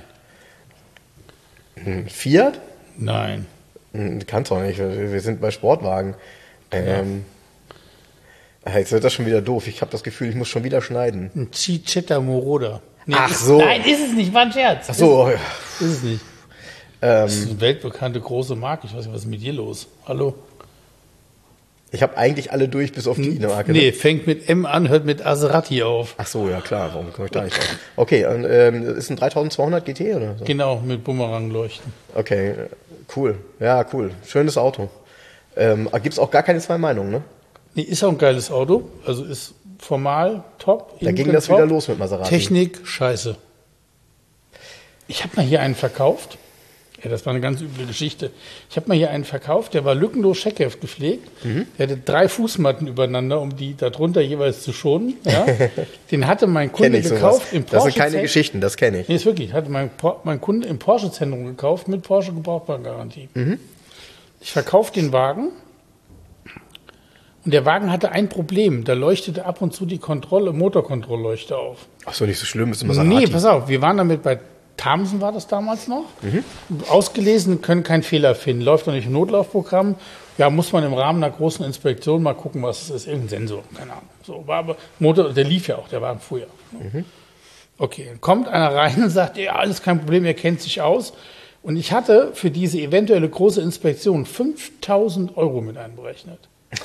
B: Ein Fiat?
C: Nein.
B: Hm, Kannst doch nicht, wir wir sind bei Sportwagen. Ähm, ah, Jetzt wird das schon wieder doof. Ich habe das Gefühl, ich muss schon wieder schneiden.
C: Ein Cicetta Moroder. Nee,
B: Ach
C: ist-
B: so.
C: Nein, ist es nicht, war ein Scherz.
B: Ach so, ja.
C: Ist, ist es nicht. Das ist eine weltbekannte große Marke. Ich weiß nicht, was ist mit dir los? Hallo?
B: Ich habe eigentlich alle durch, bis auf die Marke.
C: Nee, fängt mit M an, hört mit Aserati auf.
B: Ach so, ja klar, warum komme ich da nicht drauf? Okay, und, ähm, ist ein dreitausendzweihundert G T oder so?
C: Genau, mit Bumerangleuchten.
B: Okay, äh, cool. Ja, cool. Schönes Auto. Ähm, Gibt es auch gar keine zwei Meinungen, ne?
C: Nee, ist auch ein geiles Auto. Also ist formal top.
B: Da
C: innen
B: ging
C: drin
B: das
C: top.
B: wieder los mit Maserati.
C: Technik, scheiße. Ich habe mal hier einen verkauft. Ja, das war eine ganz üble Geschichte. Ich habe mal hier einen verkauft, der war lückenlos Scheckheft gepflegt.
B: Mhm.
C: Der hatte drei Fußmatten übereinander, um die darunter jeweils zu schonen. Ja. Den hatte mein
B: Kenn
C: Kunde
B: ich sowas.
C: gekauft im
B: Das sind keine
C: Porsche-Zelt-
B: Geschichten, das kenne ich.
C: Nee, ist wirklich. Hatte mein, Por- mein Kunde im Porsche-Zentrum gekauft mit Porsche-Gebrauchtwagengarantie.
B: Mhm.
C: Ich verkaufe den Wagen und der Wagen hatte ein Problem. Da leuchtete ab und zu die Kontrolle, Motorkontrollleuchte auf.
B: Ach so, nicht so schlimm, ist ein Maserati.
C: Nee, pass auf, wir waren damit bei Thamsen, war das damals noch. Ausgelesen, können keinen Fehler finden. Läuft doch nicht im Notlaufprogramm. Ja, muss man im Rahmen einer großen Inspektion mal gucken, was es ist. Irgendein Sensor, keine Ahnung. So, war aber Motor, der lief ja auch, der war im Frühjahr. Okay, dann kommt einer rein und sagt, ja, alles kein Problem, er kennt sich aus. Und ich hatte für diese eventuelle große Inspektion fünftausend Euro mit einberechnet.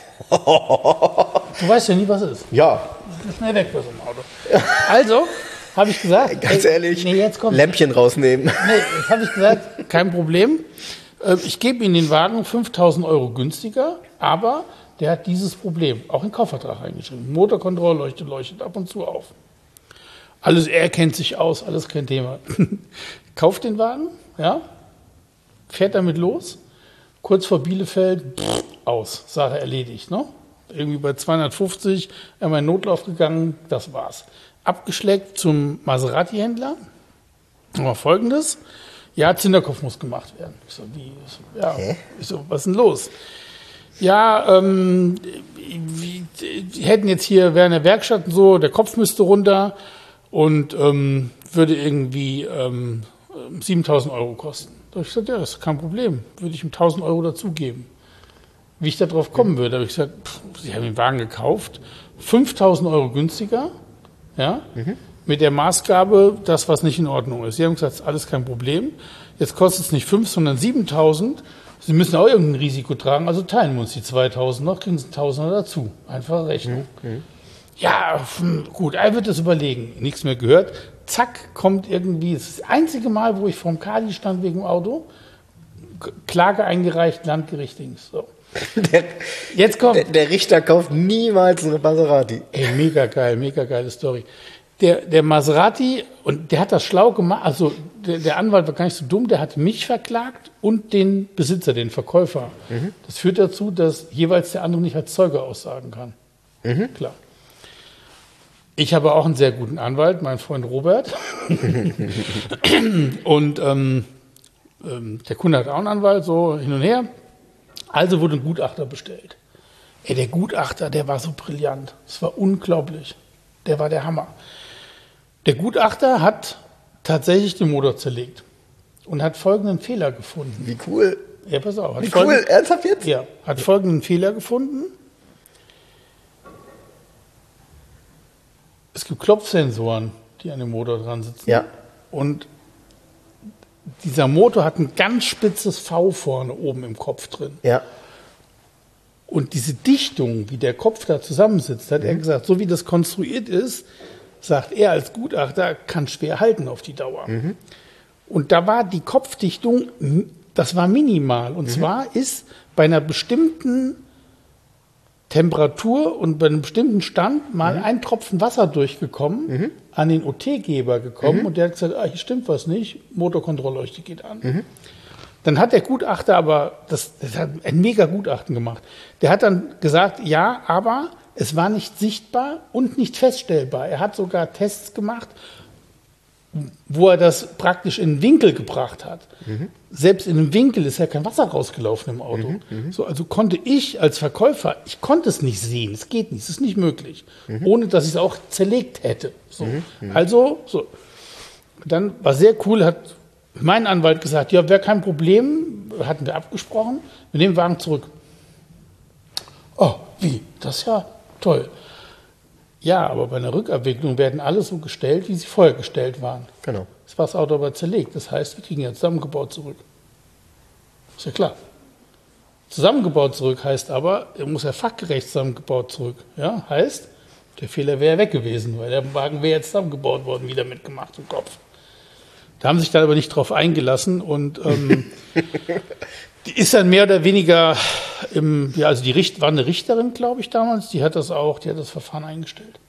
C: Du weißt ja nie, was es ist.
B: Ja,
C: Schnell weg bei so einem Auto. Also habe ich gesagt,
B: ganz
C: ey,
B: ehrlich,
C: nee, jetzt kommt,
B: Lämpchen rausnehmen.
C: nee, jetzt habe ich gesagt, kein Problem. Äh, Ich gebe Ihnen den Wagen fünftausend Euro günstiger, aber der hat dieses Problem auch in den Kaufvertrag reingeschrieben. Motorkontrollleuchte leuchtet ab und zu auf. Alles, er kennt sich aus, alles kein Thema. Kauft den Wagen, ja, fährt damit los, kurz vor Bielefeld, pff, aus, Sache erledigt, ne? Irgendwie bei zweihundertfünfzig, einmal in Notlauf gegangen, das war's. Abgeschleckt zum Maserati-Händler, aber Folgendes, ja, Zinterkopf muss gemacht werden. Ich so, wie, ja, ich so, was ist denn los? Ja, ähm, wir, wir hätten jetzt hier, wäre eine Werkstatt und so, der Kopf müsste runter und ähm, würde irgendwie ähm, siebentausend Euro kosten. Da habe ich gesagt, ja, das ist kein Problem, würde ich ihm tausend Euro dazugeben. Wie ich da drauf kommen würde, habe ich gesagt, pff, Sie haben den Wagen gekauft, fünftausend Euro günstiger, ja, mhm. mit der Maßgabe, das, was nicht in Ordnung ist. Sie haben gesagt, alles kein Problem, jetzt kostet es nicht fünf, sondern siebentausend. Sie müssen auch irgendein Risiko tragen, also teilen wir uns die zweitausend noch, kriegen Sie einen Tausender dazu. Einfache Rechnung. Mhm. Ja, gut, er wird das überlegen. Nichts mehr gehört. Zack, kommt irgendwie, das ist das einzige Mal, wo ich vorm Kali stand wegen dem Auto, Klage eingereicht, Landgericht Dings. So.
B: Der, Jetzt kommt. Der, der Richter kauft niemals eine Maserati.
C: Ey, mega geil, mega geile Story. Der, der Maserati, und der hat das schlau gemacht, also der, der Anwalt war gar nicht so dumm, der hat mich verklagt und den Besitzer, den Verkäufer. Mhm. Das führt dazu, dass jeweils der andere nicht als Zeuge aussagen kann. Mhm. Klar. Ich habe auch einen sehr guten Anwalt, mein Freund Robert. Und ähm, ähm, der Kunde hat auch einen Anwalt, so hin und her. Also wurde ein Gutachter bestellt. Ey, der Gutachter, der war so brillant. Das war unglaublich. Der war der Hammer. Der Gutachter hat tatsächlich den Motor zerlegt und hat folgenden Fehler gefunden.
B: Wie cool.
C: Ja, pass auf. Hat
B: Wie cool, ernsthaft jetzt?
C: Ja, hat folgenden Fehler gefunden. Es gibt Klopfsensoren, die an dem Motor dran sitzen.
B: Ja.
C: Und dieser Motor hat ein ganz spitzes V vorne oben im Kopf drin.
B: Ja.
C: Und diese Dichtung, wie der Kopf da zusammensitzt, hat mhm. er gesagt, so wie das konstruiert ist, sagt er als Gutachter, kann schwer halten auf die Dauer. Mhm. Und da war die Kopfdichtung, das war minimal. Und mhm. zwar ist bei einer bestimmten Temperatur und bei einem bestimmten Stand mal mhm. ein Tropfen Wasser durchgekommen, mhm. an den O T-Geber gekommen mhm. und der hat gesagt, ah, hier stimmt was nicht, Motorkontrollleuchte geht an. Mhm. Dann hat der Gutachter aber, das, das hat ein mega Gutachten gemacht, der hat dann gesagt, ja, aber es war nicht sichtbar und nicht feststellbar. Er hat sogar Tests gemacht, wo er das praktisch in den Winkel gebracht hat. Mhm. Selbst in dem Winkel ist ja kein Wasser rausgelaufen im Auto. Mhm. So, also konnte ich als Verkäufer, ich konnte es nicht sehen, es geht nicht, es ist nicht möglich, mhm. ohne dass ich es auch zerlegt hätte. So. Mhm. Also, so. Dann war sehr cool, hat mein Anwalt gesagt, ja, wäre kein Problem, hatten wir abgesprochen, wir nehmen den Wagen zurück. Oh, wie? Das ist ja toll. Ja, aber bei einer Rückabwicklung werden alle so gestellt, wie sie vorher gestellt waren.
B: Genau.
C: Das war das Auto aber zerlegt. Das heißt, wir kriegen ja zusammengebaut zurück. Ist ja klar. Zusammengebaut zurück heißt aber, er muss ja fachgerecht zusammengebaut zurück. Ja, heißt, der Fehler wäre weg gewesen, weil der Wagen wäre jetzt zusammengebaut worden, wieder mitgemacht im Kopf. Da haben sich dann aber nicht drauf eingelassen und ähm, die ist dann mehr oder weniger, im, ja, also die Richt, war eine Richterin, glaube ich, damals, die hat das auch, die hat das Verfahren eingestellt.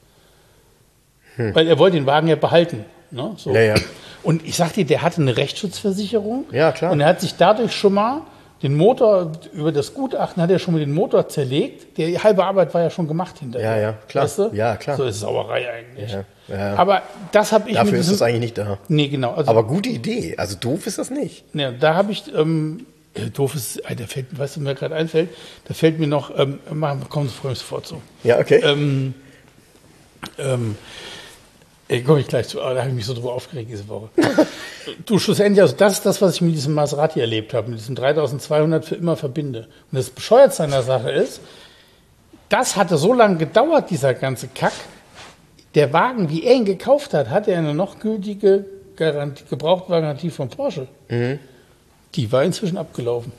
C: Hm. Weil er wollte den Wagen ja behalten. Ne? So.
B: Ja, ja.
C: Und ich sag dir, der hatte eine Rechtsschutzversicherung.
B: Ja, klar.
C: Und er hat sich dadurch schon mal den Motor, über das Gutachten hat er schon mal den Motor zerlegt. Die halbe Arbeit war ja schon gemacht hinterher.
B: Ja, ja, klar.
C: Weißt du?
B: Ja, klar.
C: So ist Sauerei eigentlich.
B: Ja, ja.
C: Aber das habe ich
B: Dafür
C: mit
B: ist
C: diesem,
B: das eigentlich nicht da.
C: Nee, genau. Also,
B: aber gute Idee. Also doof ist das nicht.
C: Ja, da habe ich, ähm, doof ist, da fällt, weißt du, mir gerade einfällt, da fällt mir noch, ähm, kommen Sie sofort zu.
B: Ja, okay.
C: Ähm, ähm, Ey, komme ich gleich zu, aber da habe ich mich so drüber aufgeregt diese Woche. Du, schlussendlich, also das ist das, was ich mit diesem Maserati erlebt habe, mit diesem dreitausendzweihundert für immer verbinde. Und das Bescheuertste an der Sache ist, das hatte so lange gedauert, dieser ganze Kack. Der Wagen, wie er ihn gekauft hat, hatte er eine noch gültige Garantie, Gebrauchtwagengarantie von Porsche. Mhm. Die war inzwischen abgelaufen.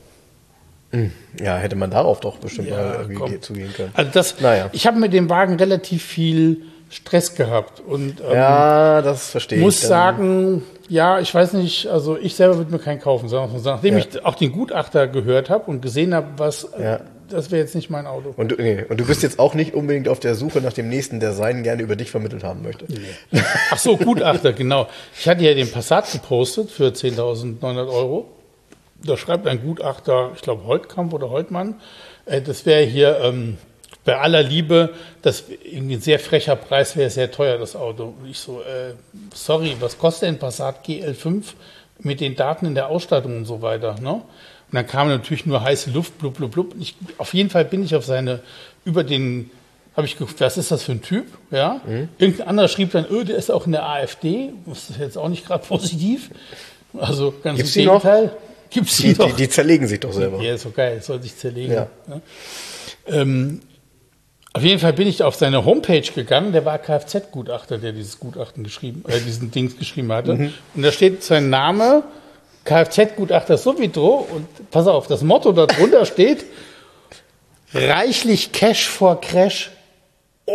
B: Ja, hätte man darauf doch bestimmt
C: ja,
B: mal irgendwie
C: komm.
B: zugehen können.
C: Also das,
B: naja.
C: Ich habe mit dem Wagen relativ viel Stress gehabt und ähm,
B: ja, das verstehe ich.
C: Muss sagen, ja, ich weiß nicht, also ich selber würde mir keinen kaufen, sondern nachdem ja. ich auch den Gutachter gehört habe und gesehen habe, was ja. das wäre jetzt nicht mein Auto.
B: Und du, nee, und du bist jetzt auch nicht unbedingt auf der Suche nach dem nächsten, der seinen gerne über dich vermittelt haben möchte.
C: Nee. Ach so, Gutachter, genau. Ich hatte ja den Passat gepostet für zehntausendneunhundert Euro. Da schreibt ein Gutachter, ich glaube Holtkamp oder Holtmann, äh, das wäre hier ähm, bei aller Liebe, das irgendwie ein sehr frecher Preis, wäre sehr teuer, das Auto. Und ich so, äh, sorry, was kostet ein Passat G L fünf mit den Daten in der Ausstattung und so weiter, ne? Und dann kam natürlich nur heiße Luft, blub, blub, blub. Ich, auf jeden Fall bin ich auf seine, über den, habe ich geguckt, was ist das für ein Typ, ja? Mhm. Irgendein anderer schrieb dann, öh, der ist auch in der AfD, das ist jetzt auch nicht gerade positiv. Also ganz
B: Gibt's
C: im Gegenteil. Noch? Gibt's die,
B: die, die, die zerlegen sich doch selber.
C: Ja, ist so geil, soll sich zerlegen.
B: Ja.
C: Ne? Ähm, auf jeden Fall bin ich auf seine Homepage gegangen, der war Kfz-Gutachter, der dieses Gutachten geschrieben, äh, diesen Dings geschrieben hatte. Mhm. Und da steht sein Name, Kfz-Gutachter sowieso, und pass auf, das Motto darunter steht, reichlich Cash vor Crash. Oh.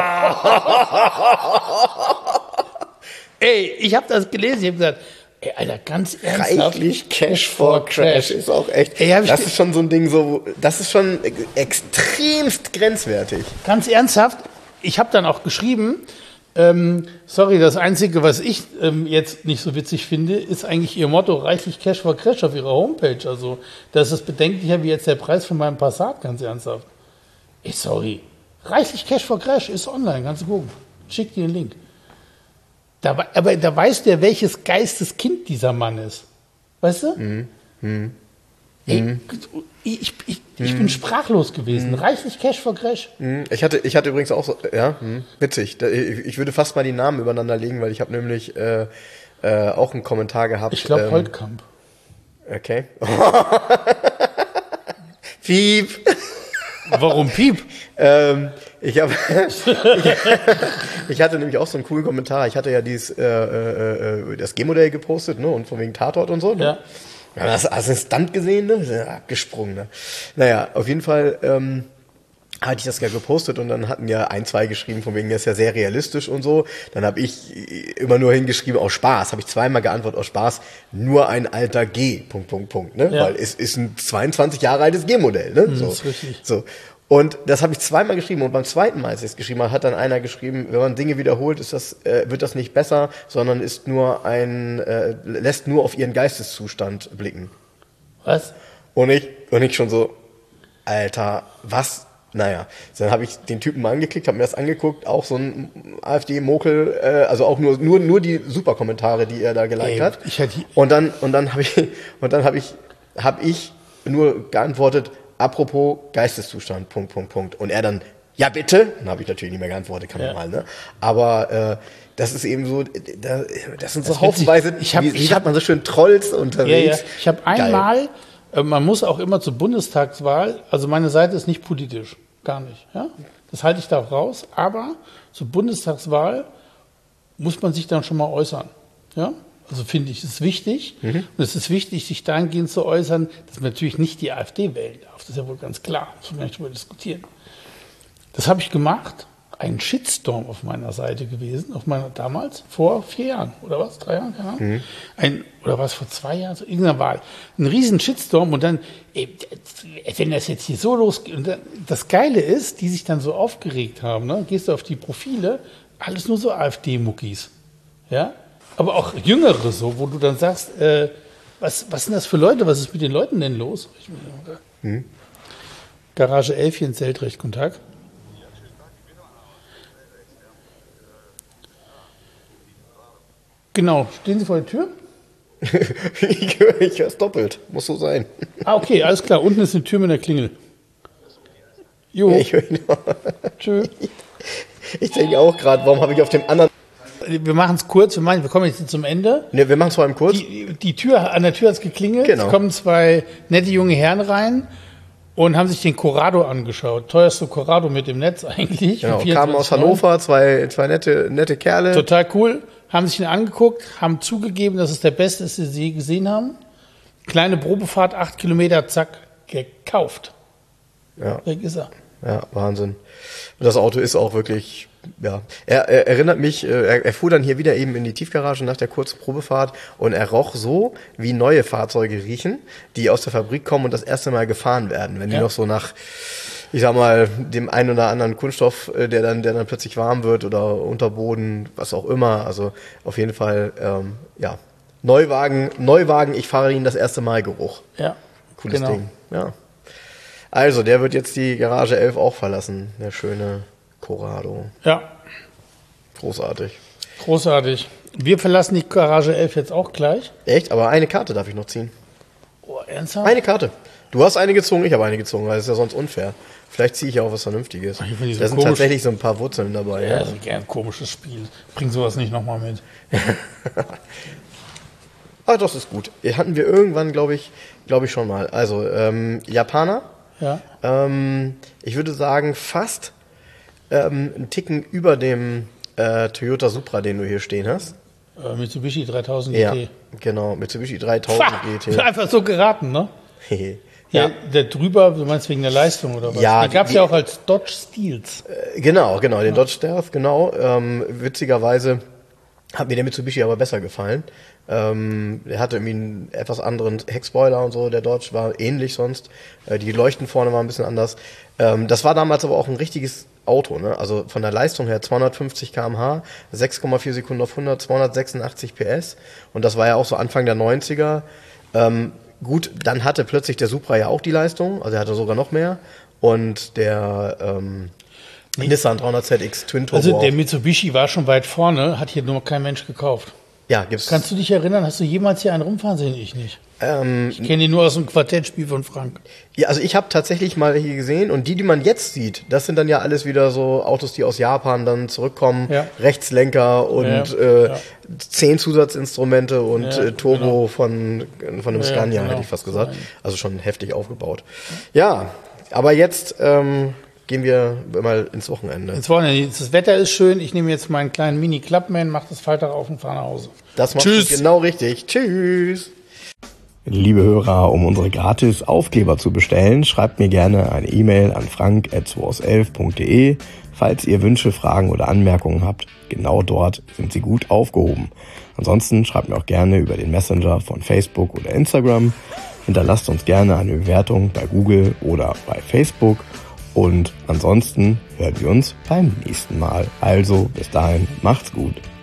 C: Ey, ich habe das gelesen, ich habe gesagt, ey, Alter, ganz ernsthaft.
B: Reichlich Cash for Crash ist auch echt, ey, das ist schon so ein Ding, so, das ist schon extremst grenzwertig.
C: Ganz ernsthaft, ich habe dann auch geschrieben, ähm, sorry, das Einzige, was ich ähm, jetzt nicht so witzig finde, ist eigentlich ihr Motto, reichlich Cash for Crash auf ihrer Homepage. Also, das ist bedenklicher wie jetzt der Preis von meinem Passat, ganz ernsthaft. Ey, sorry, reichlich Cash for Crash ist online, kannst du gucken. Schick dir den Link. Da, aber da weißt du ja, welches Geisteskind dieser Mann ist. Weißt du? Mm, mm, Ey, mm. Ich, ich, ich mm. bin sprachlos gewesen. Mm. Reichlich Cash for Crash.
B: Mm. Ich hatte, ich hatte übrigens auch so, ja, mm. witzig. Ich würde fast mal die Namen übereinander legen, weil ich habe nämlich äh, äh, auch einen Kommentar gehabt.
C: Ich glaube ähm, Holtkamp.
B: Okay. Piep.
C: Warum Piep?
B: ähm, ich habe, ich, ich hatte nämlich auch so einen coolen Kommentar. Ich hatte ja dieses äh, äh, das G-Modell gepostet, ne, und von wegen Tatort und so. Ne?
C: Ja.
B: Ja, hast, hast du einen Stunt gesehen, ne? Ja, abgesprungen, ne? Naja, auf jeden Fall ähm, hatte ich das ja gepostet und dann hatten ja ein, zwei geschrieben, von wegen, das ist ja sehr realistisch und so. Dann habe ich immer nur hingeschrieben, aus Spaß, habe ich zweimal geantwortet, aus Spaß, nur ein alter G, Punkt, Punkt, Punkt, ne? Ja. Weil es ist ein zweiundzwanzig Jahre altes G-Modell, ne?
C: Mhm,
B: so.
C: ist richtig.
B: So. Und das habe ich zweimal geschrieben und beim zweiten Mal, als ich es geschrieben habe, hat dann einer geschrieben, wenn man Dinge wiederholt, ist das, äh, wird das nicht besser, sondern ist nur ein, äh, lässt nur auf ihren Geisteszustand blicken.
C: Was?
B: Und ich, und ich schon so, Alter, was? Naja, dann habe ich den Typen mal angeklickt, habe mir das angeguckt, auch so ein AfD-Mokel, äh, also auch nur nur nur die Superkommentare, die er da geliked hat.
C: Ich hatte
B: und dann und dann habe ich und dann habe ich habe ich nur geantwortet, apropos Geisteszustand, Punkt, Punkt, Punkt. Und er dann, ja bitte, dann habe ich natürlich nicht mehr geantwortet, kann man ja. mal, ne? Aber äh, das ist eben so, da, das sind so das haufenweise,
C: ich hab,
B: wie, wie
C: ich
B: sagt man so schön, Trolls unterwegs.
C: Ja, ja. Ich habe einmal, äh, man muss auch immer zur Bundestagswahl, also meine Seite ist nicht politisch, gar nicht, ja? Das halte ich da auch raus, aber zur Bundestagswahl muss man sich dann schon mal äußern, ja? Also finde ich, es ist wichtig. Mhm. Und es ist wichtig, sich dahingehend zu äußern, dass man natürlich nicht die AfD wählen darf. Das ist ja wohl ganz klar. Das muss man nicht drüber diskutieren. Das habe ich gemacht. Ein Shitstorm auf meiner Seite gewesen, auf meiner damals, vor vier Jahren oder was, drei Jahren, keine Ahnung. Mhm. Ein, oder was, vor zwei Jahren, so irgendeiner Wahl. Ein riesen Shitstorm und dann, ey, wenn das jetzt hier so losgeht, und dann, das Geile ist, die sich dann so aufgeregt haben, ne, gehst du auf die Profile, alles nur so AfD-Muckis, ja, aber auch Jüngere so, wo du dann sagst, äh, was, was sind das für Leute, was ist mit den Leuten denn los? Ich, mhm. Garage elf hier in Zeltrecht, guten Tag. Genau, stehen Sie vor der Tür?
B: ich höre ich es doppelt, muss so sein.
C: Ah, okay, alles klar, unten ist eine Tür mit einer Klingel. Jo.
B: Ja, ich höre ihn noch.
C: Tschö.
B: Ich denke auch gerade, warum habe ich auf dem anderen...
C: Wir machen es kurz, wir, machen, wir kommen jetzt zum Ende.
B: Ne, wir machen es vor allem kurz.
C: Die, die Tür, an der Tür hat es geklingelt,
B: genau.
C: Es kommen zwei nette junge Herren rein und haben sich den Corrado angeschaut. Teuerste Corrado mit dem Netz eigentlich.
B: Genau, kamen aus Hannover, zwei, zwei nette, nette Kerle.
C: Total cool. Haben sich ihn angeguckt, haben zugegeben, dass es der beste ist, den sie je gesehen haben. Kleine Probefahrt, acht Kilometer, zack, gekauft.
B: Ja.
C: Weg ist er.
B: Ja, Wahnsinn. Und das Auto ist auch wirklich ja, er, er erinnert mich, er, er fuhr dann hier wieder eben in die Tiefgarage nach der kurzen Probefahrt und er roch so, wie neue Fahrzeuge riechen, die aus der Fabrik kommen und das erste Mal gefahren werden, wenn die
C: Ja.
B: noch so nach, ich sag mal, dem einen oder anderen Kunststoff, der dann, der dann plötzlich warm wird oder Unterboden, was auch immer. Also auf jeden Fall, ähm, ja, Neuwagen, Neuwagen, ich fahre ihn das erste Mal Geruch.
C: Ja,
B: Cooles
C: genau.
B: Ding, ja. Also, der wird jetzt die Garage elf auch verlassen, der schöne Corrado.
C: Ja,
B: Großartig.
C: großartig. Wir verlassen die Garage elf jetzt auch gleich.
B: Echt? Aber eine Karte darf ich noch ziehen.
C: Oh, ernsthaft?
B: Eine Karte. Du hast eine gezogen, ich habe eine gezogen, weil das ist ja sonst unfair. Vielleicht ziehe ich ja auch was Vernünftiges.
C: Ich finde die so
B: Da sind
C: komisch.
B: tatsächlich so ein paar Wurzeln dabei.
C: Ja,
B: Ja.
C: das ist ein komisches Spiel. Bring sowas nicht nochmal mit.
B: Ah, das ist gut. Hatten wir irgendwann, glaube ich, glaube ich schon mal. Also, ähm, Japaner.
C: Ja.
B: Ähm, ich würde sagen, fast ähm, einen Ticken über dem äh, Toyota Supra, den du hier stehen hast.
C: Äh, Mitsubishi dreitausend
B: Ja,
C: G T.
B: genau. Mitsubishi dreitausend G T.
C: Einfach so geraten, ne? Ja, der drüber, du meinst wegen der Leistung oder was?
B: Ja,
C: die gab es
B: die-
C: ja auch als Dodge Steels.
B: Genau, genau, den Dodge Stealth, genau. Ähm, witzigerweise hat mir der Mitsubishi aber besser gefallen. Ähm, der hatte irgendwie einen etwas anderen Heckspoiler und so, der Dodge war ähnlich sonst. Äh, die Leuchten vorne waren ein bisschen anders. Ähm, das war damals aber auch ein richtiges Auto, ne? Also von der Leistung her zweihundertfünfzig Kilometer pro Stunde, sechs Komma vier Sekunden auf hundert, zweihundertsechsundachtzig P S. Und das war ja auch so Anfang der neunziger. Ähm, gut, dann hatte plötzlich der Supra ja auch die Leistung, also er hatte sogar noch mehr. Und der ähm, Nissan dreihundert Z X Twin Turbo
C: Also der
B: auch.
C: Mitsubishi war schon weit vorne, hat hier nur kein Mensch gekauft.
B: Ja, gibt's.
C: Kannst du dich erinnern, hast du jemals hier einen rumfahren sehen? Ich nicht.
B: Ähm,
C: Ich kenne ihn nur aus dem Quartettspiel von Frank.
B: ja, also ich habe tatsächlich mal hier gesehen und die, die man jetzt sieht, das sind dann ja alles wieder so Autos, die aus Japan dann zurückkommen,
C: Ja.
B: Rechtslenker und
C: Ja,
B: äh,
C: ja.
B: zehn Zusatzinstrumente und
C: Ja,
B: äh, Turbo
C: genau.
B: von von einem
C: Ja,
B: Scania,
C: genau.
B: hätte ich fast gesagt. Also schon heftig aufgebaut. Ja, aber jetzt ähm, gehen wir mal ins Wochenende.
C: Ins Wochenende. Das Wetter ist schön. Ich nehme jetzt meinen kleinen Mini-Clubman, mache das Faltdach auf und fahre nach Hause.
B: Das macht
C: Tschüss.
B: genau richtig. Tschüss.
A: Liebe Hörer, um unsere gratis Aufkleber zu bestellen, schreibt mir gerne eine E-Mail an frank at zweihundertelf punkt de. Falls ihr Wünsche, Fragen oder Anmerkungen habt, genau dort sind sie gut aufgehoben. Ansonsten schreibt mir auch gerne über den Messenger von Facebook oder Instagram. Hinterlasst uns gerne eine Bewertung bei Google oder bei Facebook. Und ansonsten hören wir uns beim nächsten Mal. Also bis dahin, macht's gut.